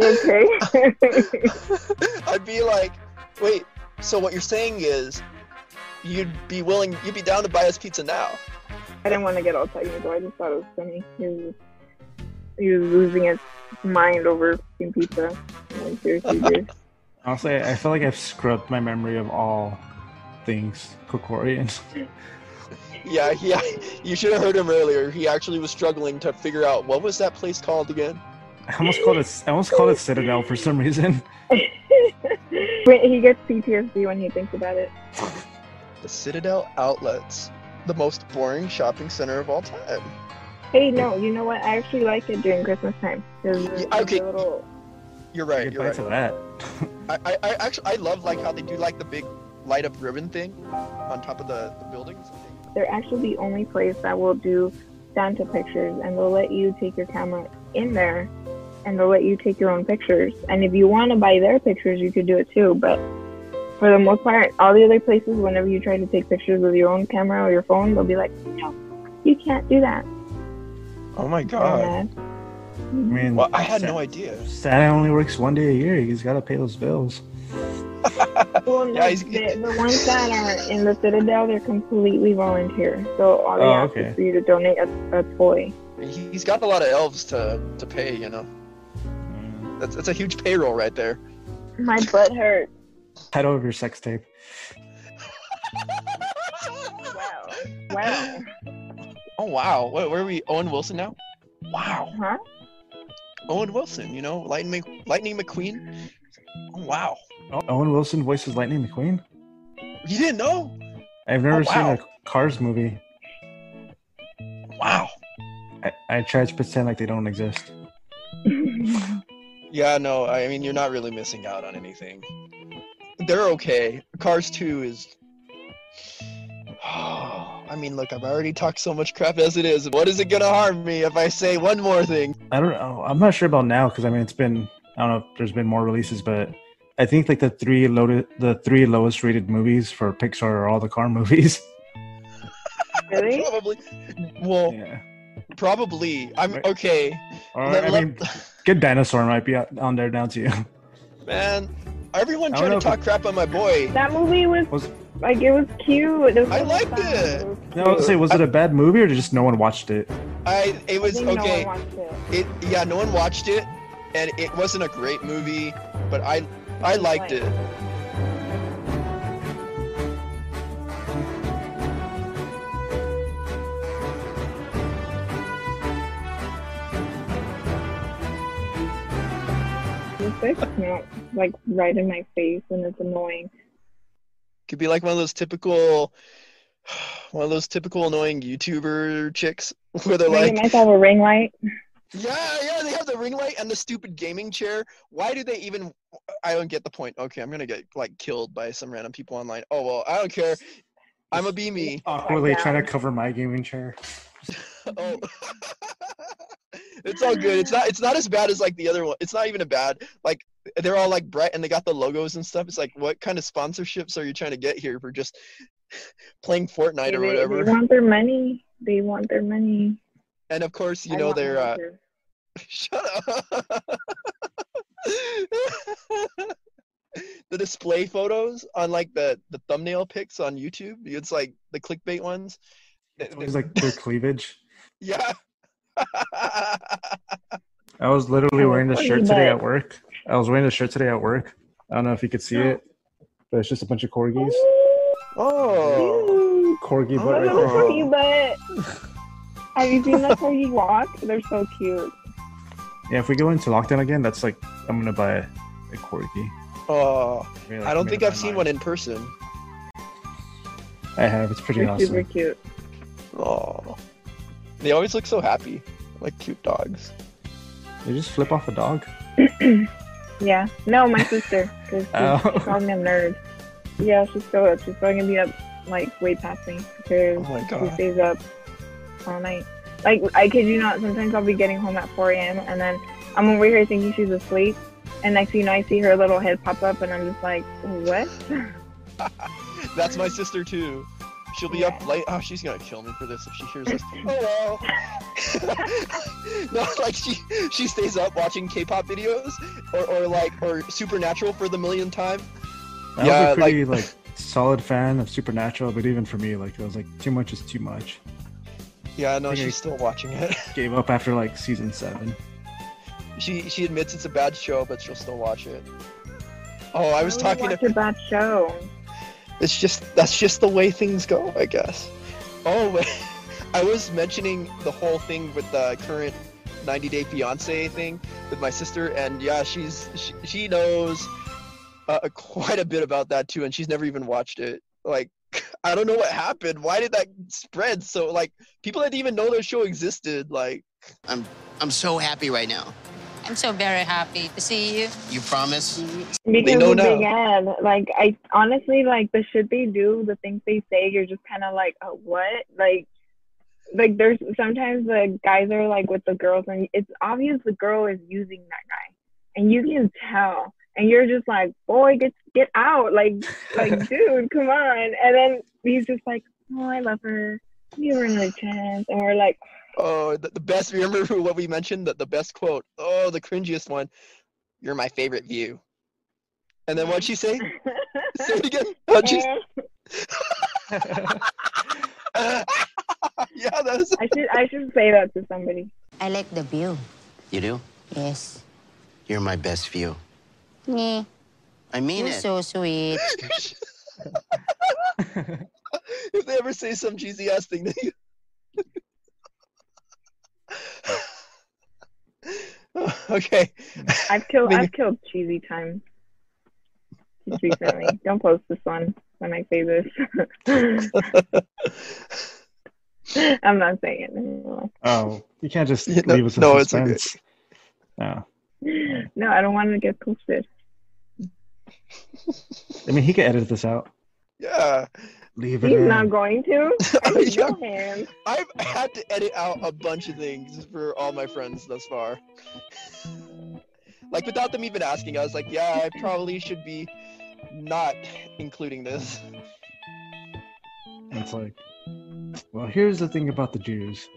Okay. I'd be like, wait, so what you're saying is you'd be willing, you'd be down to buy us pizza now? I didn't want to get all technical. I just thought it was funny. He was, he was losing his mind over fucking pizza. Like, seriously, dude. Honestly, I feel like I've scrubbed my memory of all things Kokorian. Yeah, yeah. You should have heard him earlier. He actually was struggling to figure out what was that place called again. I almost called it. I almost called it Citadel for some reason. Wait, he gets P T S D when he thinks about it. The Citadel Outlets, the most boring shopping center of all time. Hey, no, you know what? I actually like it during Christmas time. There's, Yeah, there's okay. a little... You're right. Good You're bites right. of that. I, I, I actually I love like how they do like the big light up ribbon thing on top of the, the buildings. They're actually the only place that will do Santa pictures, and they'll let you take your camera in there, and they'll let you take your own pictures. And if you want to buy their pictures, you could do it too. But for the most part, all the other places, whenever you try to take pictures with your own camera or your phone, they'll be like, no, you can't do that. Oh my And, god. uh, I mean, Well, I had Sa- no idea. Santa only works one day a year. He's got to pay those bills. Well, no, Yeah, he's- the, the ones that are in the Citadel, they're completely volunteer. So all they Oh, ask okay. is for you to donate a, a toy. He- He's got a lot of elves to, to pay, you know. That's, that's a huge payroll right there. My butt hurts. Title of your sex tape. Wow. Wow. Oh wow. Where, where are we? Owen Wilson now? Wow. Huh? Owen Wilson, you know, Lightning, Mc- Lightning McQueen. Oh, wow. Oh, Owen Wilson voices Lightning McQueen. You didn't know? I've never Oh, seen wow. a Cars movie. Wow. I, I try to pretend like they don't exist. Yeah, no, I mean, you're not really missing out on anything. They're okay. Cars two is... I mean, look, I've already talked so much crap as it is. What is it gonna harm me if I say one more thing? I don't know. I'm not sure about now because I mean it's been I don't know if there's been more releases, but I think like the three loaded the three lowest rated movies for Pixar are all the car movies. Really? Probably. Well, Yeah. probably. I'm Right. okay. Or, Let- I let- mean, Good Dinosaur might be out- on there now too. Man, everyone I tried don't to know talk crap on my boy. That movie was, Was like, it was cute. It was I so liked fun. it. was no, I was cute. say was it a bad movie or just no one watched it? I. It I was think okay. No one watched it. It. Yeah, no one watched it, and it wasn't a great movie, but I. I liked it. The fish not like right in my face, and it's annoying. Could be like one of those typical, one of those typical annoying YouTuber chicks where they're I like, get myself a ring light. yeah, yeah, they have the ring light and the stupid gaming chair. Why do they even? I don't get the point. Okay, I'm gonna get like killed by some random people online. Oh well, I don't care. I'm a be me. Awkwardly down. trying to cover my gaming chair. Oh, it's all good. It's not. It's not as bad as like the other one. It's not even a bad. Like they're all like bright and they got the logos and stuff. It's like, what kind of sponsorships are you trying to get here for just playing Fortnite They, or they whatever? want their money. They want their money. And of course, you I know want they're. mine Uh, too. shut up. The display photos on like the the thumbnail pics on YouTube. It's like the clickbait ones. It's always like their cleavage. Yeah. I was literally Oh, wearing the funny, shirt today but- at work. I was wearing the shirt today at work. I don't know if you could see it, but it's just a bunch of corgis. Oh. Ooh, Corgi Oh, butt right little there. corgi butt. Have you seen the corgi walk? They're so cute. Yeah, if we go into lockdown again, that's like I'm gonna buy a, a corgi. Oh. Maybe, like, I don't made think up I've my seen mind. one in person. I have. It's pretty They're awesome. super cute. Oh, they always look so happy, like cute dogs. They just flip off a dog. Yeah. No, my sister. Because she, Oh. she called me a nerd. Yeah, she's still up. She's still gonna be up like way past me because Oh my she god. stays up all night. Like I kid you not, sometimes I'll be getting home at four a.m. and then I'm over here thinking she's asleep, and next thing you know, I see her little head pop up, and I'm just like, what? That's my sister too. She'll be up Yeah. late. Oh, she's gonna kill me for this if she hears this. Oh well. No, like she she stays up watching K-pop videos or, or like or Supernatural for the millionth time. I Yeah, was a pretty like, solid fan of Supernatural, but even for me, like it was like too much is too much. Yeah, no, Okay. she's still watching it. Gave up after like season seven. She she admits it's a bad show, but she'll still watch it. Oh, I was Why would you talking watch to. a bad show. It's just that's just the way things go, I guess. Oh, wait. I was mentioning the whole thing with the current ninety Day Fiance thing with my sister, and yeah, she's she, she knows uh, quite a bit about that too, and she's never even watched it. Like, I don't know what happened. Why did that spread? So like, people didn't even know the show existed. Like, I'm I'm so happy right now. I'm so very happy to see you. You promise? Because know of now. Big Ed, like I honestly like the shit they do, the things they say, you're just kind of like, oh, what? Like, like there's sometimes the guys are like with the girls, and it's obvious the girl is using that guy, and you can tell, and you're just like, boy, get get out, like, like, dude, come on, and then he's just like, oh, I love her, give her another chance, and we're like, oh, the, the best. Remember what we mentioned? That the best quote. Oh, the cringiest one. You're my favorite view. And then what'd she say? Say it again. How'd she? Yeah, that was. I should I should say that to somebody. I like the view. You do? Yes. You're my best view. Yeah. I mean You're it. so sweet. If they ever say some cheesy ass thing to you. Okay. I've killed Maybe- I've killed cheesy time just recently. Don't post this one when I say this. I'm not saying it anymore. Oh, you can't just Yeah, no- leave us in no, it's okay. suspense. No. No, I don't want to get posted. I mean, he could edit this out. Yeah. Leave it He's in. not going to. Yeah. No hands. I've had to edit out a bunch of things for all my friends thus far. Like without them even asking, I was like, yeah, I probably should be not including this. It's like, well, here's the thing about the Jews.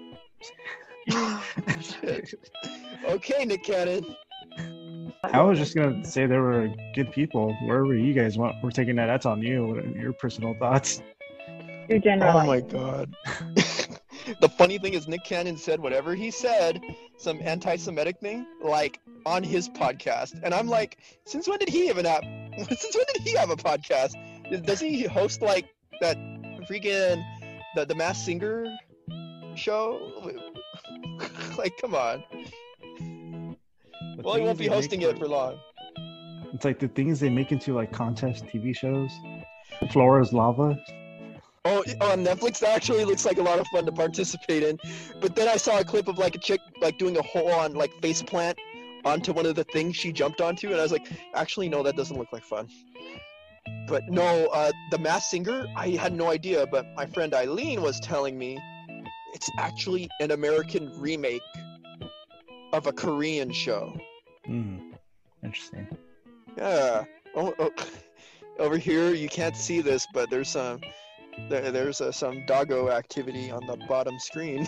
Shit. Okay, Nick Cannon. I was just gonna say they were good people. Wherever you guys want, we're taking that. That's on you. What are your personal thoughts? Your general. Oh my god. The funny thing is Nick Cannon said whatever he said, some anti-Semitic thing, like on his podcast. And I'm like, since when did he even have since when did he have a podcast? Does he host like that freaking the the Masked Singer show? Like, come on. The Well, he things won't be they make hosting it for long. It's like the things they make into like contest T V shows. Floor is lava. Oh, on Netflix, that actually looks like a lot of fun to participate in. But then I saw a clip of like a chick like doing a whole on like face plant onto one of the things she jumped onto, and I was like, actually, no, that doesn't look like fun. But no, uh, the Masked Singer, I had no idea, but my friend Eileen was telling me it's actually an American remake of a Korean show. Hmm. Interesting. Yeah. Oh, oh. Over here, you can't see this, but there's some there, there's uh, some doggo activity on the bottom screen.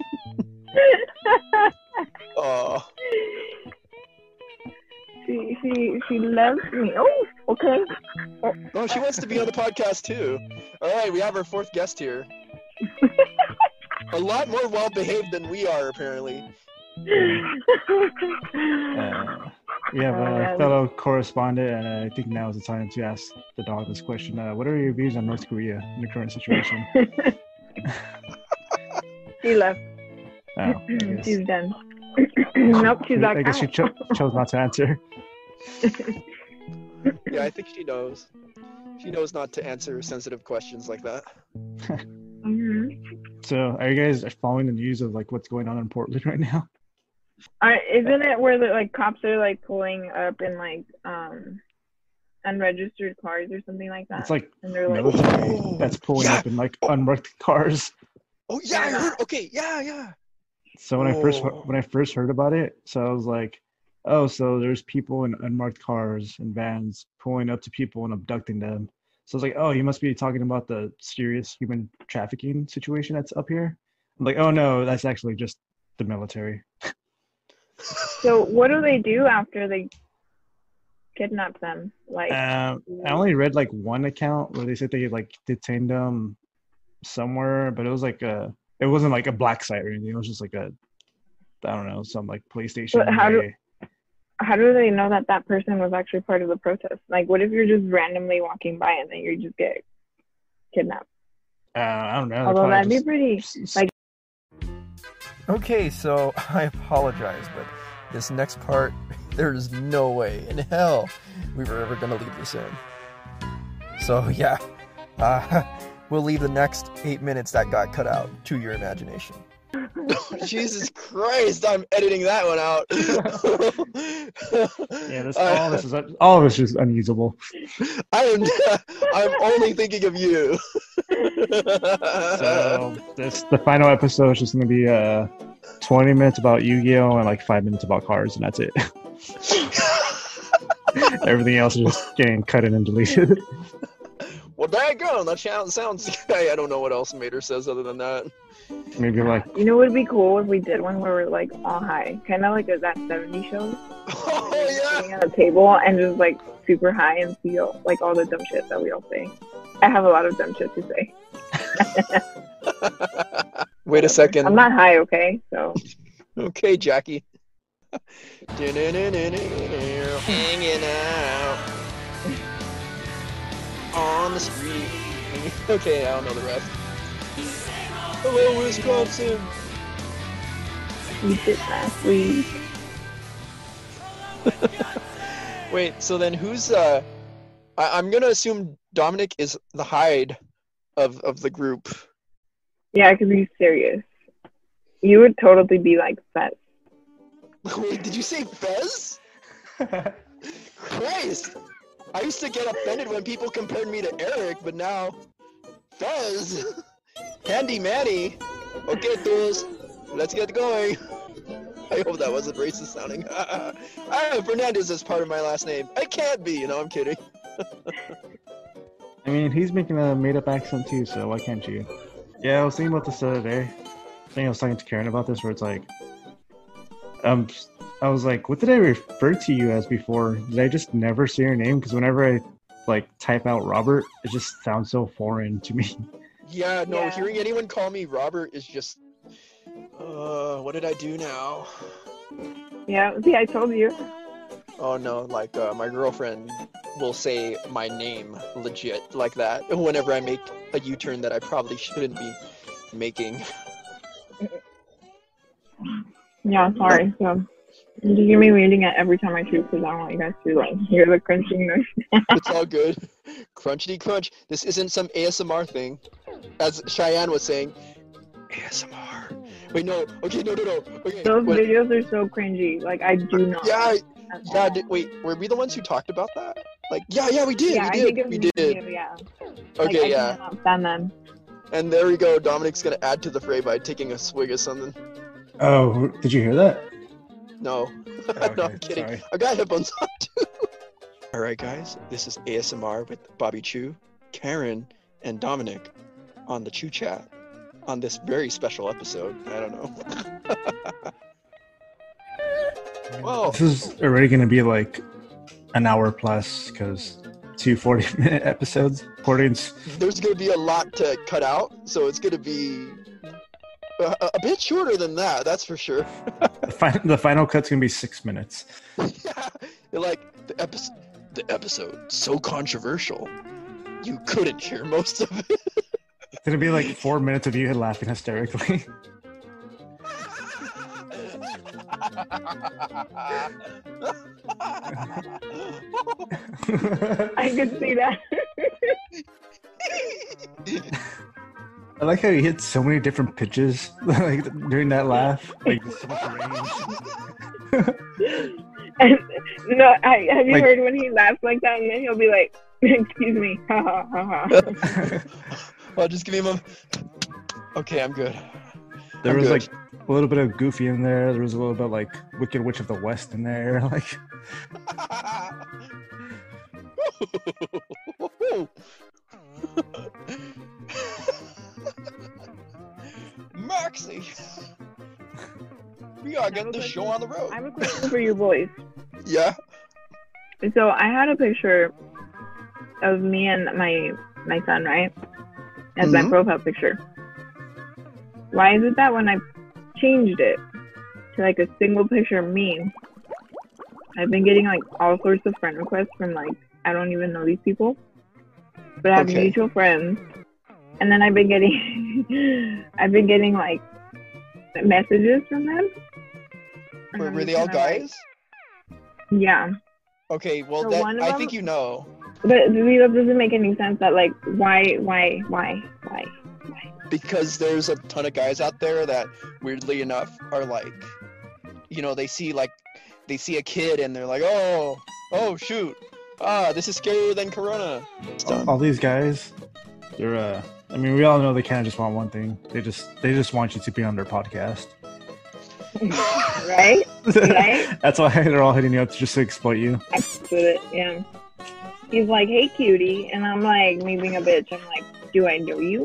Oh. She she she loves me. Oh, okay. Oh. Oh, she wants to be on the podcast too. All right, we have our fourth guest here. A lot more well behaved than we are, apparently. Uh, we have a Um, fellow correspondent, and I think now is the time to ask the dog this question. Uh, what are your views on North Korea in the current situation? She left. Oh, I guess. She's done. Nope, she's like, I guess she "Ow." cho- chose not to answer. Yeah, I think she knows. She knows not to answer sensitive questions like that. Mm-hmm. So, are you guys following the news of like what's going on in Portland right now? Uh, isn't it where the like cops are like pulling up in like um unregistered cars or something like that? It's like and they're like, military Oh, that's pulling yeah. up in like unmarked cars. Oh yeah, I heard. Okay, yeah, yeah. So when I first Whoa. when I first heard about it, so I was like, oh, so there's people in unmarked cars and vans pulling up to people and abducting them. So I was like, oh, you must be talking about the serious human trafficking situation that's up here. I'm like, oh no, that's actually just the military. so what do they do after they kidnap them? Like, Um, I only read like one account where they said they like detained them somewhere, but it was like a, it wasn't like a black site or anything. It was just like a, I don't know, some like PlayStation. But how do- day. how do they know that that person was actually part of the protest? Like, what if you're just randomly walking by and then you just get kidnapped? Uh, I don't know. they're Although probably that'd be just- pretty, like, Okay, so I apologize, but this next part, there's no way in hell we were ever gonna leave this in. So yeah, uh, we'll leave the next eight minutes that got cut out to your imagination. Jesus Christ, I'm editing that one out. Yeah, this, I- all this is all of this is unusable. I am. I'm only thinking of you. So this the final episode is just gonna be uh twenty minutes about Yu-Gi-Oh and like five minutes about cars, and that's it. Everything else is just getting cut in and deleted. Well, daggone, that sounds. sounds I don't know what else Mater says other than that. Maybe like you know what would be cool if we did one where we're like all high, kind of like a that seventies show, Oh yeah. sitting at a table and just like super high and see all, like all the dumb shit that we all say. I have a lot of dumb shit to say. Wait a second. I'm not high, okay? So Okay, Jackie. Hanging out on the street. Okay, I don't know the rest. Hello, Wisconsin. we did last week. Wait, so then who's uh? I- I'm gonna assume Dominic is the hide of of the group. Yeah, because he's serious. You would totally be like Fez. Wait, did you say Fez? Christ! I used to get offended when people compared me to Eric, but now Fez, Handy Manny. Okay, tools, let's get going. I hope that wasn't racist sounding. I know Fernandez is part of my last name. I can't be, you know. I'm kidding. I mean, he's making a made-up accent too, so why can't you? Yeah, I was thinking about this the other day. I think I was talking to Karen about this, where it's like, um, I was like, what did I refer to you as before? Did I just never say your name? Because whenever I like type out Robert, it just sounds so foreign to me. Yeah, no. Yeah. Hearing anyone call me Robert is just. Uh, what did I do now? Yeah, see, I told you. Oh no, like uh, my girlfriend will say my name legit like that whenever I make a U-turn that I probably shouldn't be making. Yeah, sorry. So you give me reading it every time I choose because I don't want you guys to like hear the crunching noise. It's all good. Crunchity crunch. This isn't some A S M R thing. As Cheyenne was saying, A S M R. Wait, no. Okay, no, no, no. Okay. Those wait. videos are so cringy. Like I do not. Yeah, at yeah. all. Did, wait, were we the ones who talked about that? Like, yeah, yeah, we did. Yeah, we I did. think it was we me did. and you, yeah. Okay, like, I yeah. cannot stand them. And there we go. Dominic's gonna add to the fray by taking a swig of something. Oh, did you hear that? No. no, Okay, I'm kidding. sorry. I got headphones on too. Alright guys, this is A S M R with Bobby Chu, Karen, and Dominic on the Chu Chat on this very special episode. I don't know. Whoa. This is already going to be like an hour plus because two forty minute episodes. Recordings. There's gonna be a lot to cut out, so it's gonna be a, a bit shorter than that, that's for sure. The, fi- the final cut's going to be six minutes. Yeah, like the episode, the episode so controversial, you couldn't hear most of it. It's going to be like four minutes of you laughing hysterically. I could see that. I like how he hit so many different pitches like during that laugh. Like so much range. And, no, I, have you Like- heard when he laughs like that, and then he'll be like, "Excuse me, ha ha ha ha." Well, just give me a moment. Okay, I'm good. There I'm was good. like a little bit of Goofy in there. There was a little bit like Wicked Witch of the West in there. Like Maxie, we gotta get this show on the road. I have a question for you boys. Yeah. So I had a picture of me and my my son, right? As my Mhm. profile picture. Why is it that when I changed it to like a single picture of me, I've been getting like all sorts of friend requests from like I don't even know these people, but I have Okay. mutual friends, and then I've been getting I've been getting like messages from them. And Were, I'm were just they all kinda like- guys? Yeah. Okay, well, So that, one of I them- think you know. But see, that doesn't make any sense. That like, why, why, why, why? Because there's a ton of guys out there that, weirdly enough, are like, you know, they see like, they see a kid and they're like, oh, oh shoot, ah, this is scarier than Corona. all, all these guys, they're. uh I mean, we all know they kind of just want one thing. They just they just want you to be on their podcast. Right? Right? That's why they're all hitting you up just to exploit you. With it, yeah. He's like, hey, cutie, and I'm like, me being a bitch. I'm like, do I know you?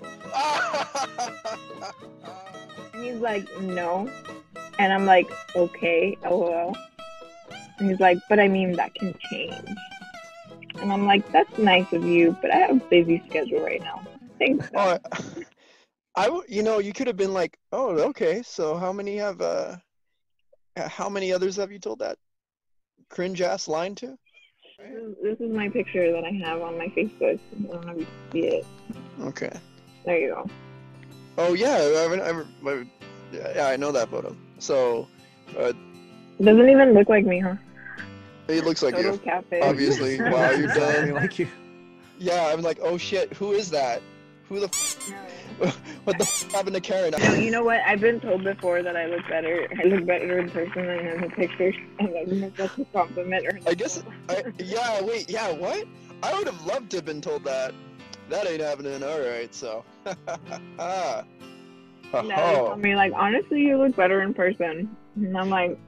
And he's like, no. And I'm like, okay, lol. And he's like, but I mean, that can change. And I'm like, that's nice of you, but I have a busy schedule right now. Thanks. Oh, I, w- you know, you could have been like, oh, okay, so how many have, uh, uh, how many others have you told that cringe ass line to? This is, this is my picture that I have on my Facebook. I don't know if you can see it. Okay. There you go. Oh yeah, I, mean, I, I, yeah, yeah, I know that photo. So, uh, Doesn't even look like me, huh? it looks like Total you. catfish. Obviously, wow, you're Exactly done. like you. Yeah, I'm like, oh shit, who is that? Who the? F- what the f- happened to Karen? No, you know what? I've been told before that I look better. I look better in person than in the pictures. And I don't know if that's a compliment or not. I guess. I, yeah. Wait. Yeah. What? I would have loved to have been told that. That ain't happening. All right. So. ah. No, they told me, like, honestly, you look better in person. And I'm like,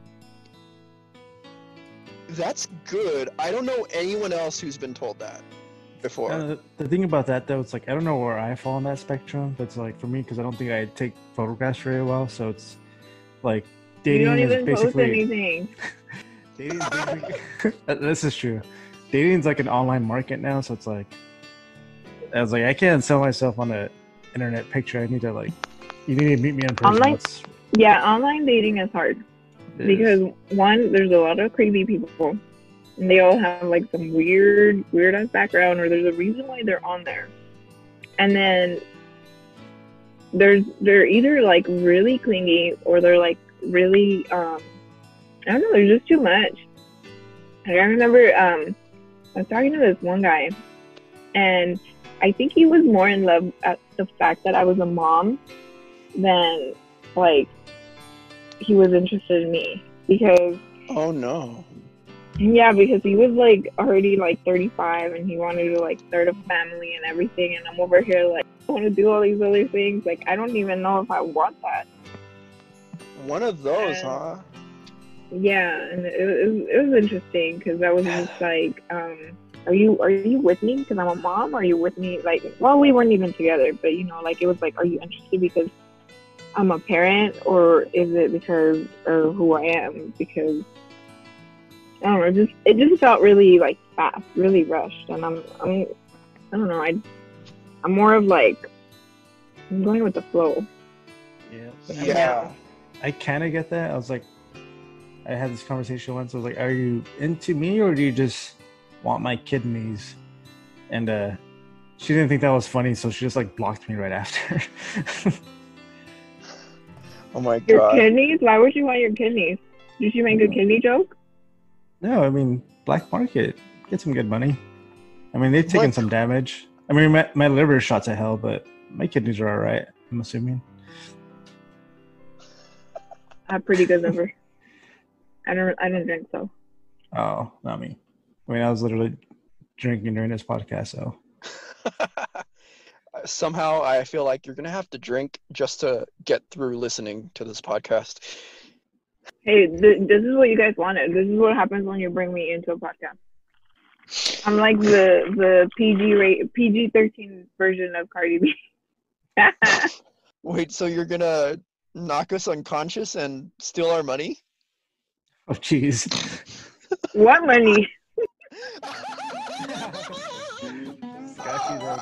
That's good. I don't know anyone else who's been told that before. Uh, the, the thing about that though, it's like I don't know where I fall on that spectrum. But it's like for me, because I don't think I take photographs very well. So it's like dating you don't is even post basically anything. dating. Is basically- That- this is true. Dating's like an online market now, so it's like I was like I can't sell myself on an internet picture. I need to like you need to meet me in person. Online, That's- yeah, online dating is hard. it Because is. one, there's a lot of crazy people, and they all have like some weird, weird ass background, or there's a reason why they're on there. And then there's they're either like really clingy, or they're like really um I don't know, there's just too much. And I remember um I was talking to this one guy, and I think he was more in love at the fact that I was a mom than like he was interested in me, because Oh no. yeah, because he was like already like thirty-five, and he wanted to like start a family and everything, and I'm over here like I want to do all these other things. Like I don't even know if I want that. One of those, And- huh? Yeah, and it, it, was, it was interesting because I was just like, um, are you are you with me because I'm a mom? Or are you with me like? Well, we weren't even together, but you know, like it was like, are you interested because I'm a parent, or is it because of who I am? Because I don't know, just it just felt really like fast, really rushed, and I'm I'm I don't know, I I'm more of like I'm going with the flow. Yeah. Yeah. I kind of get that. I was like, I had this conversation once. I was like, are you into me or do you just want my kidneys? And uh, she didn't think that was funny, so she just like blocked me right after. Oh my Your god. kidneys? Why would you want your kidneys? Did you make a kidney joke? No, I mean, black market, get some good money. I mean, they've taken What? some damage. I mean, my, my liver shot to hell, but My kidneys are all right. I'm assuming. I have pretty good liver. I don't. I don't drink, so. Oh, not me. I mean, I was literally drinking during this podcast, so. Somehow, I feel like you're gonna have to drink just to get through listening to this podcast. Hey, th- this is what you guys wanted. This is what happens when you bring me into a podcast. I'm like the the P G rate P G thirteen version of Cardi B. Wait, so you're gonna knock us unconscious and steal our money? Oh, jeez. What money? Scotchy there,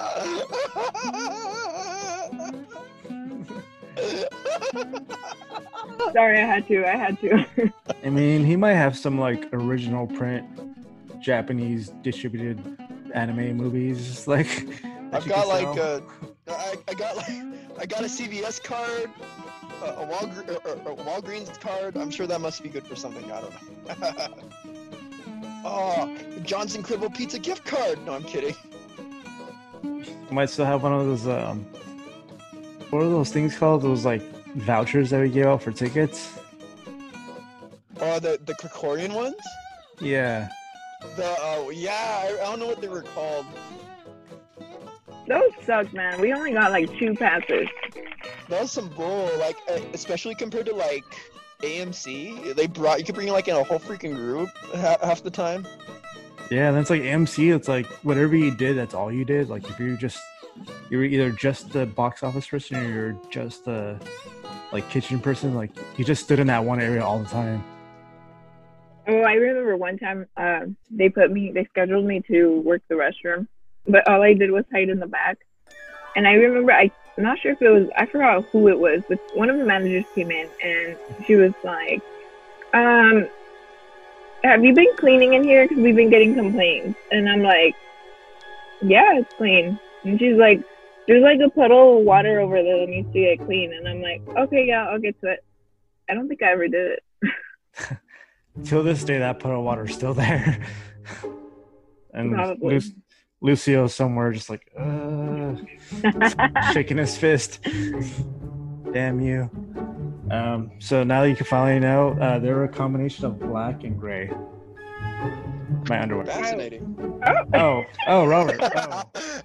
Sorry, I had to. I had to. I mean, he might have some like original print Japanese distributed anime movies. Like, I've got like a, I, I got like, I got a C V S card, a, a, Walgre- a, a Walgreens card. I'm sure that must be good for something. I don't know. Oh, Johnson Cribble Pizza gift card. No, I'm kidding. Might still have one of those. Um, what are those things called? Those like vouchers that we give out for tickets. Oh, the the Krikorian ones. Yeah. The uh, yeah, I, I don't know what they were called. Those suck, man. We only got like two passes. That was some bull. Like, uh, especially compared to like A M C, they brought you could bring like in a whole freaking group ha- half the time. Yeah, and it's like M C. It's like whatever you did, that's all you did. Like if you just you were either just the box office person or you're just the like kitchen person. Like you just stood in that one area all the time. Oh, I remember one time uh, they put me, they scheduled me to work the restroom, but all I did was hide in the back. And I remember, I, I'm not sure if it was, I forgot who it was, but one of the managers came in and she was like, um, have you been cleaning in here? Because we've been getting complaints. And I'm like, yeah, it's clean. And she's like, there's like a puddle of water over there that needs to get clean. And I'm like, okay, yeah, I'll get to it. I don't think I ever did it. Till this day, that puddle of water is still there. And Lu- Lucio's somewhere just like, uh, shaking his fist. Damn you. Um, so now you can finally know uh, they're a combination of black and gray. My underwear. Fascinating. Oh, oh, Robert. Oh.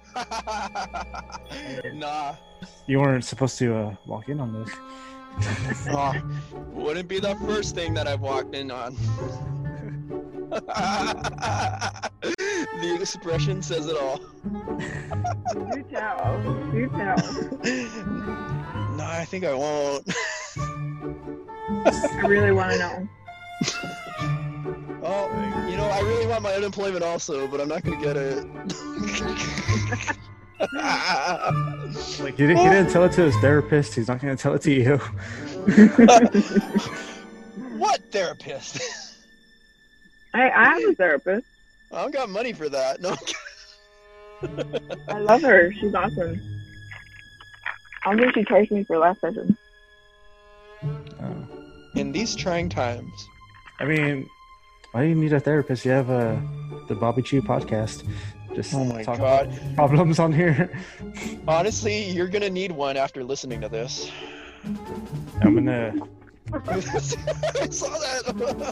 Nah. You weren't supposed to uh, walk in on this. Oh, wouldn't be the first thing that I've walked in on. The expression says it all. You tell. You tell. No, I think I won't. I really want to know. Oh, you know, I really want my unemployment also, but I'm not going to get it. Like he, he didn't tell it to his therapist. He's not going to tell it to you. What therapist? I, I have a therapist. I don't got money for that. No. I love her. She's awesome. I don't think she charged me for last session. Oh. In these trying times. I mean, why do you need a therapist? You have uh, the Bobby Chew podcast. Just oh my talk god, about problems on here. Honestly, you're gonna need one after listening to this. I'm gonna. I saw that.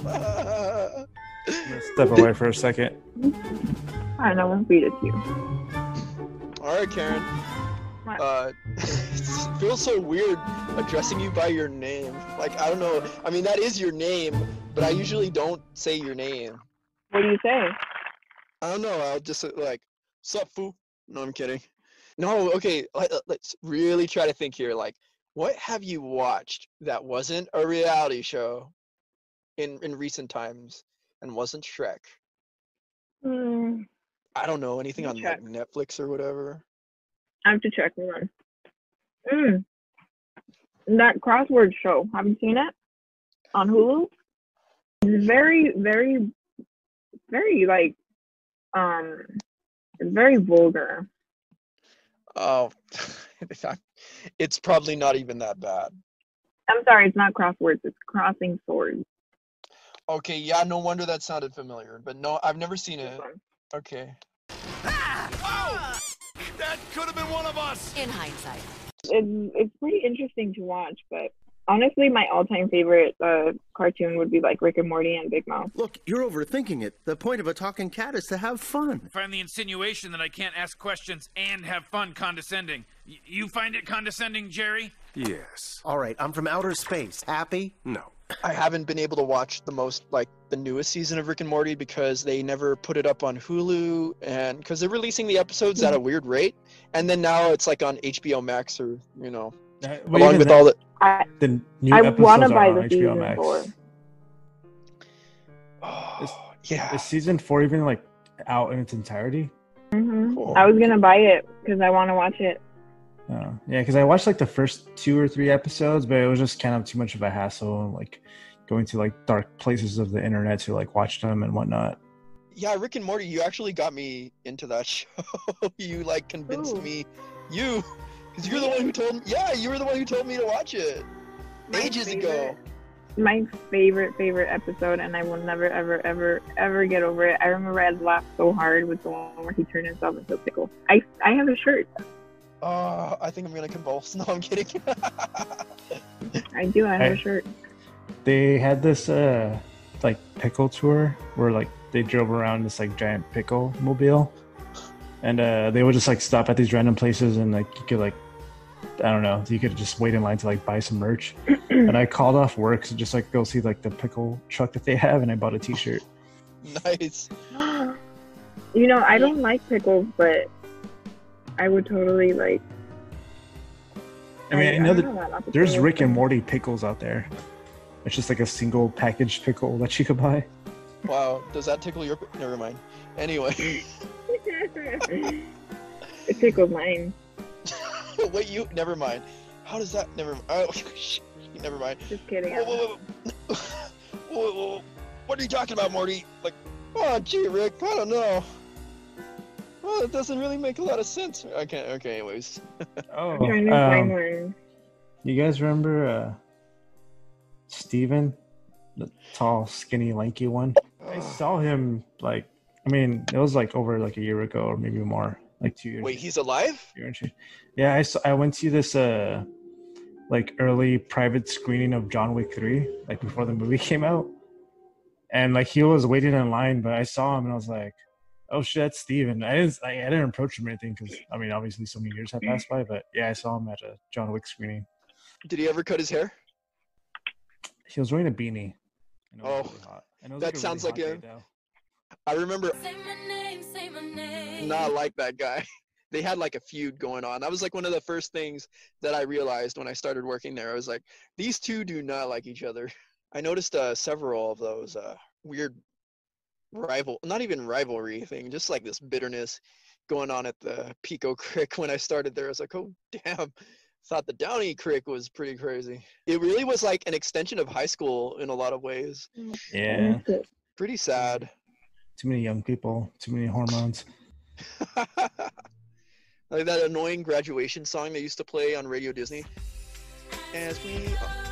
I'm gonna step away for a second. I know, I'll beat it to you. All right, Karen. Uh, it feels so weird addressing you by your name. Like, I don't know. I mean, that is your name, but I usually don't say your name. What do you say? I don't know. I'll just uh, like, sup, foo? No, I'm kidding. No, okay. Let, let's really try to think here. Like, what have you watched that wasn't a reality show in in recent times and wasn't Shrek? Mm, I don't know. Anything on check. like Netflix or whatever? I have to check. Hold on. Mm. That crossword show. Have you seen it? On Hulu? It's very, very, very like, um, it's very vulgar. Oh, it's probably not even that bad. I'm sorry, it's not crosswords. It's crossing swords. Okay, yeah, no wonder that sounded familiar. But no, I've never seen it. Okay. That could have been one of us. In hindsight. It's it's pretty interesting to watch, but honestly, my all-time favorite uh, cartoon would be like Rick and Morty and Big Mouth. Look, you're overthinking it. The point of a talking cat is to have fun. I find the insinuation that I can't ask questions and have fun condescending. Y- you find it condescending, Jerry? Yes. All right, I'm from outer space. Happy? No. I haven't been able to watch the most, like, the newest season of Rick and Morty because they never put it up on Hulu, and because they're releasing the episodes at a weird rate, and then now it's like on H B O Max or, you know, Uh, along with all the... I, the new I episodes want to are buy on the H B O season Max. four. Is, yeah. Is season four even like out in its entirety? hmm I was gonna buy it because I want to watch it. Uh, yeah, because I watched like the first two or three episodes, but it was just kind of too much of a hassle and like going to like dark places of the internet to like watch them and whatnot. Yeah, Rick and Morty, you actually got me into that show. You, like, convinced Ooh. me. You, because you're the one who told me... Yeah, you were the one who told me to watch it. My Ages favorite- ago. My favorite, favorite episode, and I will never, ever, ever, ever get over it. I remember I laughed so hard with the one where he turned himself into a pickle. I, I have a shirt. Oh, I think I'm gonna convulse. No, I'm kidding. I do. I have I- a shirt. They had this uh like pickle tour where like they drove around this like giant pickle mobile, and uh they would just like stop at these random places and like you could like I don't know you could just wait in line to like buy some merch. And I called off work to just like go see like the pickle truck that they have, and I bought a T-shirt. Nice. You know, I don't like pickles, but I would totally like. I mean, I, I know don't know that about the there's pickles, Rick and but- Morty pickles out there. It's just like a single packaged pickle that you could buy. Wow, does that tickle your... Never mind. Anyway. It tickles mine. Wait, you... Never mind. How does that... Never mind. Oh, never mind. Just kidding. Whoa, whoa, whoa. Whoa, whoa. What are you talking about, Morty? Like, oh, gee, Rick, I don't know. Well, it doesn't really make a lot of sense. Okay, okay, anyways. Oh, I'm trying to find um, one. you guys remember uh, Steven? The tall, skinny, lanky one? I saw him, like, I mean, it was like over like a year ago or maybe more, like two years Wait, he's alive? year and change. Yeah, I, saw, I went to this uh, like early private screening of John Wick three, like before the movie came out. And like he was waiting in line, but I saw him and I was like, oh shit, that's Steven. I didn't, I, I didn't approach him or anything because, I mean, obviously so many years have passed by, but yeah, I saw him at a John Wick screening. Did he ever cut his hair? He was wearing a beanie. And it was Oh, really hot. And it was that a sounds really like hot him. day, though. I remember not like that guy. They had like a feud going on. That was like one of the first things that I realized when I started working there. I was like, these two do not like each other. I noticed uh, several of those uh, weird rival, not even rivalry thing, just like this bitterness going on at the Pico Creek when I started there. I was like, oh, damn. Thought the Downey Creek was pretty crazy. It really was like an extension of high school in a lot of ways. Yeah. Pretty sad. Too many young people, too many hormones. Like that annoying graduation song they used to play on Radio Disney. As we...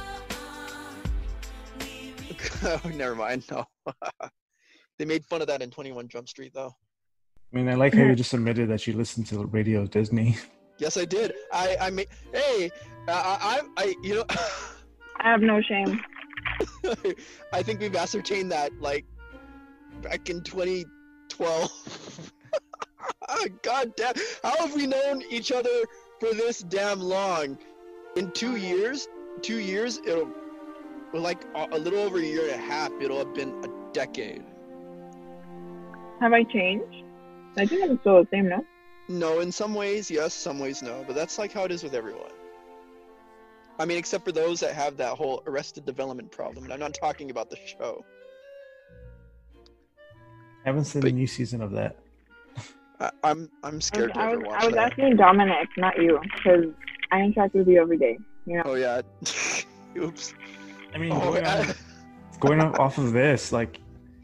Oh, never mind. No. They made fun of that in twenty-one Jump Street, though. I mean, I like how you just admitted that you listened to Radio Disney. Yes, I did. I, I made... Hey, I, I, I, you know... I have no shame. I think we've ascertained that, like, back in twenty twelve. God damn. How have we known each other for this damn long? In two years, two years, it'll, well, like, a, a little over a year and a half, it'll have been a decade. Have I changed? I think I'm still the same, no? No, in some ways, yes, some ways, no. But that's like how it is with everyone. I mean, except for those that have that whole Arrested Development problem. And I'm not talking about the show. I haven't seen But- the new season of that. I, I'm I'm scared to I ever was, watch I was that. asking Dominic, not you, because I interact with you every day. You know. Oh yeah. Oops. I mean, Oh, going, I- on, going on off of this, like,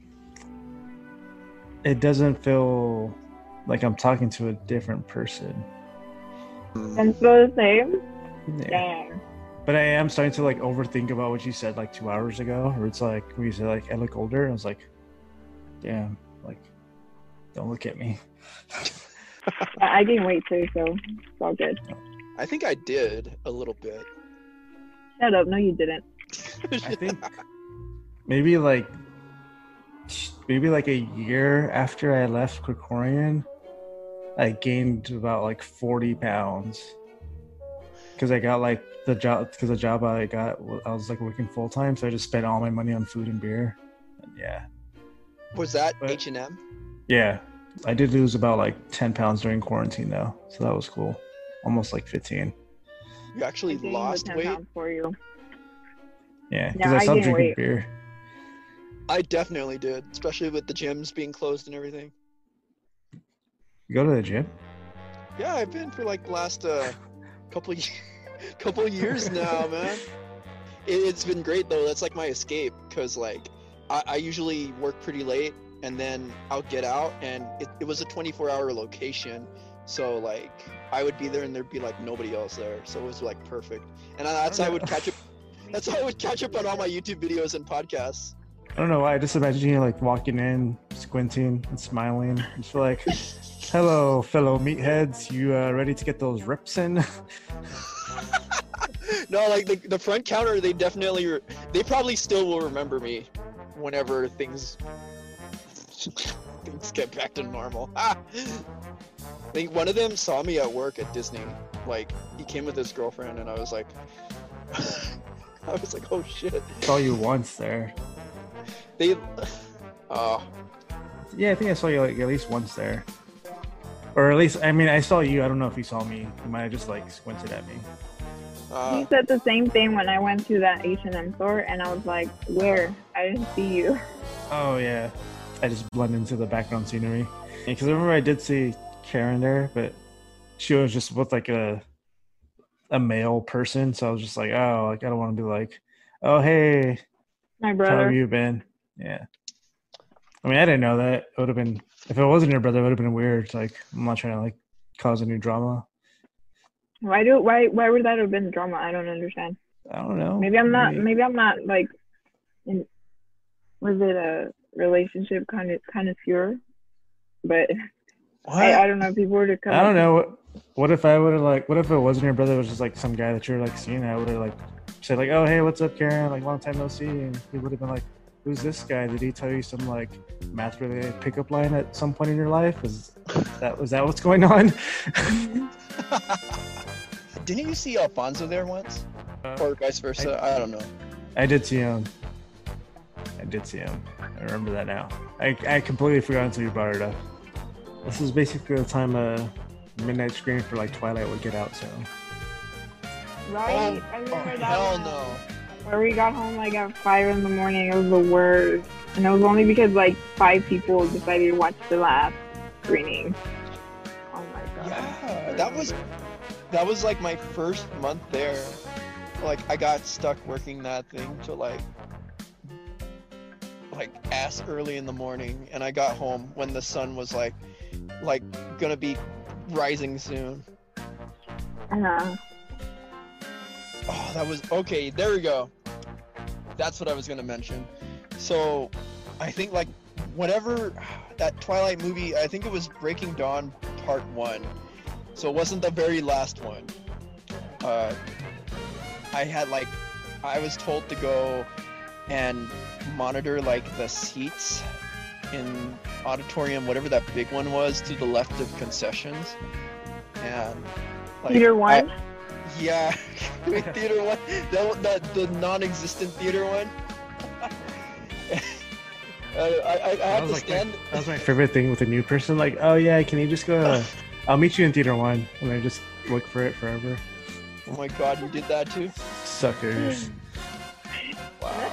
it doesn't feel like I'm talking to a different person. And still the same. Yeah. Dang. But I am starting to like overthink about what you said like two hours ago, where it's like when you said like I look older, I was like, damn, like, don't look at me. I I gained weight too, so it's all good. I think I did a little bit. Shut up. No, you didn't. I think maybe like maybe like a year after I left Krikorian, I gained about like forty pounds because I got like the job because the job I got I was like working full time, so I just spent all my money on food and beer. And yeah. Was that H and M? Yeah, I did lose about like ten pounds during quarantine though, so that was cool. Almost like fifteen. You actually lost weight? For you. Yeah, because Yeah, I I stopped gained drinking weight. beer. I definitely did, especially with the gyms being closed and everything. You go to the gym? Yeah, I've been for like the last uh, couple ye- couple years now, man. It, it's been great though. That's like my escape, because like I, I usually work pretty late, and then I'll get out, and it, it was a twenty-four hour location, so like I would be there and there'd be like nobody else there, so it was like perfect. And I, that's how I would catch up. That's how I would catch up on all my YouTube videos and podcasts. I don't know why. I just imagine you like walking in, squinting and smiling. Just like, hello, fellow meatheads. You uh, ready to get those rips in? No, like the, the front counter, they definitely, re- they probably still will remember me whenever things things get back to normal. Ah! I think one of them saw me at work at Disney. Like, he came with his girlfriend, and I was like, I was like, oh shit. Saw you once there. They, uh, Yeah, I think I saw you like at least once there. Or at least, I mean, I saw you. I don't know if you saw me. You might have just like squinted at me. uh, He said the same thing when I went to that H and M store, and I was like, "Where? I didn't see you." Oh yeah, I just blend into the background scenery. Because I remember I did see Karen there, but she was just with like a a male person, so I was just like, oh, like I don't want to be like, oh hey, My how brother. have you been? Yeah. I mean, I didn't know that. It would have been if it wasn't your brother, it would have been weird. Like I'm not trying to like cause any drama. Why do why why would that have been drama? I don't understand. I don't know. Maybe I'm not. Maybe- Maybe I'm not like. In, was it a relationship kind of kind of pure? But I, I don't know. People were to come. I don't up- know. What, what if I would have like? What if it wasn't your brother? It was just like some guy that you're like seeing. I would have like said like, "Oh hey, what's up, Karen? Like long time no see." And he would have been like, "Who's this guy? Did he tell you some like math related pickup line at some point in your life? Is that was that what's going on?" didn't you see Alfonso there once? Or vice versa? I, don't know. I did see him. I did see him. I remember that now. I I completely forgot until you brought it up. This is basically the time a midnight screen for like Twilight would get out. So. Right? Oh, I oh remember that hell one. no. Where we got home like at five in the morning. It was the worst, and it was only because like five people decided to watch the last screening. Oh my god. Yeah, that was that was like my first month there. Like I got stuck working that thing till like like ass early in the morning, and I got home when the sun was like like gonna be rising soon. Uh-huh. Oh, that was okay. There we go. That's what I was gonna mention. So, I think like whatever that Twilight movie, I think it was Breaking Dawn Part One. So it wasn't the very last one. Uh, I had like, I was told to go and monitor like the seats in auditorium, whatever that big one was, to the left of concessions, and like, Theater one? I- yeah, theater one, that, that the non-existent theater one. uh, I, I, I That had was, to like stand. my, that was my favorite thing with a new person. Like, oh yeah, can you just go? To, I'll meet you in theater one, and I just look for it forever. Oh my god, you did that too? Suckers. Wow.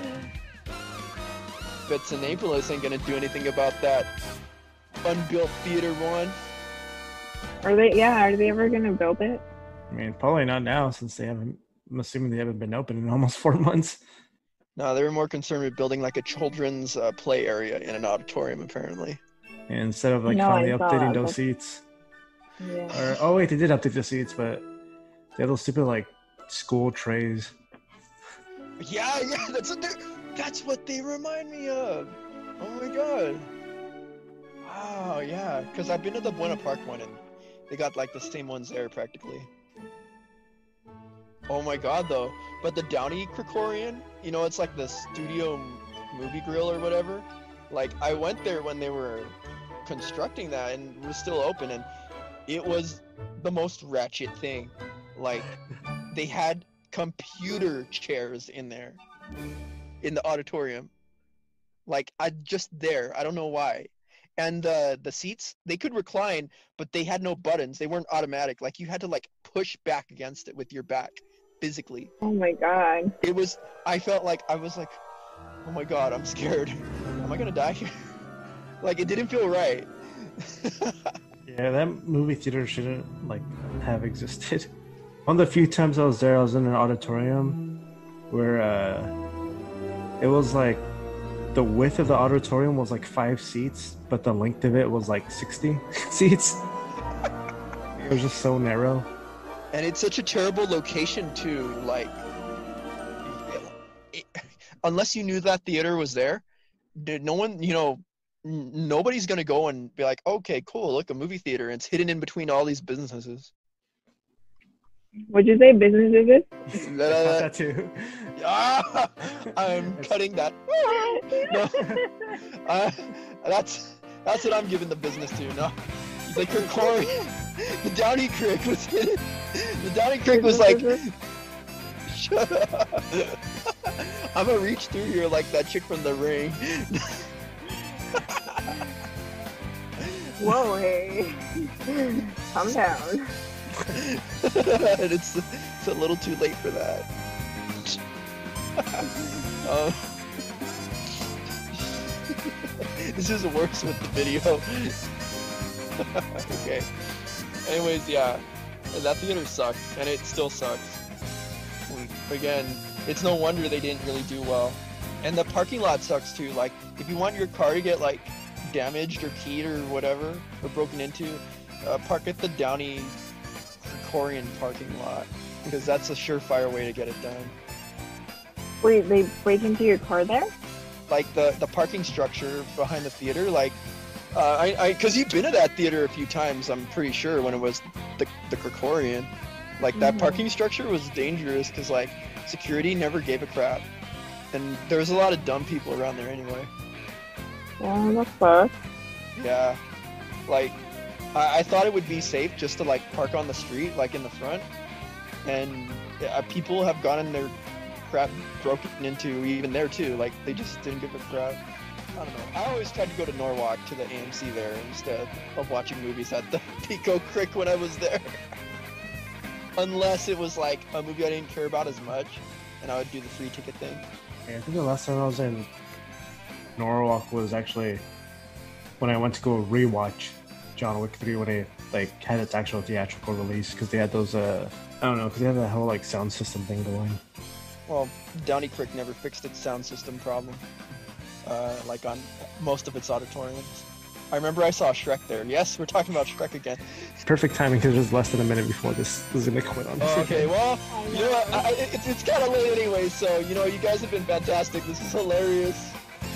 Bet Cinépolis ain't gonna do anything about that unbuilt theater one. Are they? Yeah. Are they ever gonna build it? I mean, probably not now since they haven't. I'm assuming they haven't been open in almost four months. No, they were more concerned with building like a children's uh, play area in an auditorium, apparently. And instead of like No, finally I saw updating that. those seats, Yeah. or oh wait, they did update the seats, but they had those stupid like school trays. Yeah, yeah, that's what they- that's what they remind me of. Oh my god. Wow, Oh yeah, because I've been to the Buena Park one and they got like the same ones there practically. Oh my god though, but the Downey Krikorian, you know, it's like the studio movie grill or whatever. Like I went there when they were constructing that and it was still open, and it was the most ratchet thing. Like they had computer chairs in there in the auditorium. Like I just there, I don't know why. And uh, the seats, they could recline, but they had no buttons. They weren't automatic. Like you had to like push back against it with your back, physically. Oh my god. It was. I felt like I was like, oh my god, I'm scared. Am I gonna die here? Like it didn't feel right. Yeah, that movie theater shouldn't like have existed. One of the few times I was there, I was in an auditorium where uh, it was like the width of the auditorium was like five seats, but the length of it was like sixty seats. It was just so narrow. And it's such a terrible location too. Like, it, unless you knew that theater was there, no one, you know, n- nobody's gonna go and be like, okay, cool, look, a movie theater. And it's hidden in between all these businesses. What'd you say? Businesses is? That too. Ah, I'm cutting that. No, uh, that's that's what I'm giving the business to. No, the Krikorian, the Downey Crick was hidden. The Downey Crick was like, shut up. I'm gonna reach through here like that chick from The Ring. Whoa, hey. Calm down. And it's, it's a little too late for that. um, this is worse with the video. Okay. Anyways, yeah. That theater sucked, and it still sucks. Again, it's no wonder they didn't really do well. And the parking lot sucks too. Like, if you want your car to get like damaged or keyed or whatever, or broken into, uh, park at the Downey Krikorian parking lot, because that's a surefire way to get it done. Wait, they break into your car there? Like the the parking structure behind the theater, like uh, I I because you've been to that theater a few times, I'm pretty sure, when it was the the Krikorian. Like that Mhm. parking structure was dangerous because like security never gave a crap, and there was a lot of dumb people around there anyway. Yeah, that's fucked. Yeah, like I, I thought it would be safe just to like park on the street, like in the front, and uh, people have gotten their crap broken into even there too. Like they just didn't give a crap. I don't know. I always tried to go to Norwalk to the A M C there instead of watching movies at the Pico Crick when I was there. Unless it was like a movie I didn't care about as much, and I would do the free ticket thing. Yeah, I think the last time I was in Norwalk was actually when I went to go rewatch John Wick three when they like had its actual theatrical release, because they had those uh I don't know, because they had that whole like sound system thing going. Well, Downey Crick never fixed its sound system problem, uh, like on most of its auditoriums. I remember I saw Shrek there. Yes, we're talking about Shrek again. Perfect timing, because it was less than a minute before this was gonna quit on. Oh, okay, well, you know what? I, I- it's, it's kind of late anyway, so, you know, you guys have been fantastic. This is hilarious.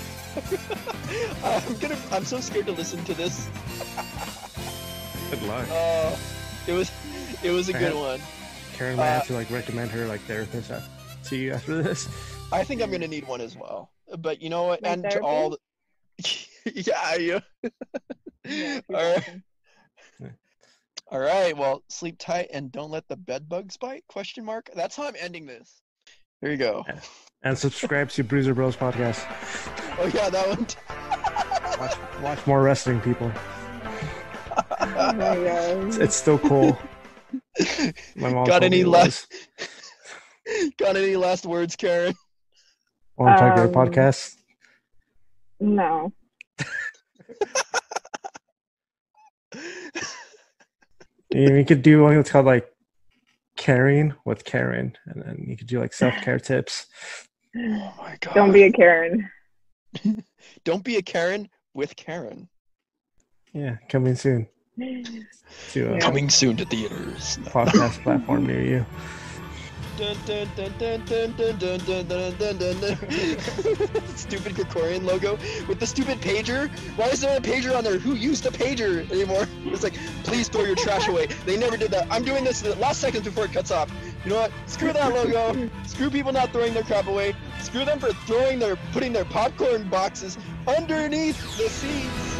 I'm gonna, I'm so scared to listen to this. Good luck. Uh, it was, it was a I good had- one. Karen might Uh, have to like recommend her like therapist at- to you after this. I think I'm gonna need one as well. But you know what? My And to all, the... yeah, yeah. Yeah, all right. All right. Well, sleep tight and don't let the bed bugs bite? Question mark. That's how I'm ending this. Here you go. And subscribe to Bruiser Bros podcast. Oh yeah, that one. Watch, watch more wrestling, people. Oh my god. It's, it's still cool. My mom Got told me any it last? was. Got any last words, Karen? Want to talk your Um, podcast? No. You, you could do one that's called like caring with Karen, and then you could do like self care tips. Oh my god. Don't be a Karen. Don't be a Karen with Karen. Yeah, coming soon to a Coming soon to theaters. podcast platform near you. Dun, dun, dun, dun, dun, dun, dun, dun, dun, dun, dun, dun. Stupid Krikorian logo with the stupid pager. Why is there a pager on there? Who used a pager anymore? It's like, please throw your trash away. They never did that. I'm doing this the last seconds before it cuts off. You know what? Screw that logo. Screw people not throwing their crap away. Screw them for throwing their, putting their popcorn boxes underneath the seats.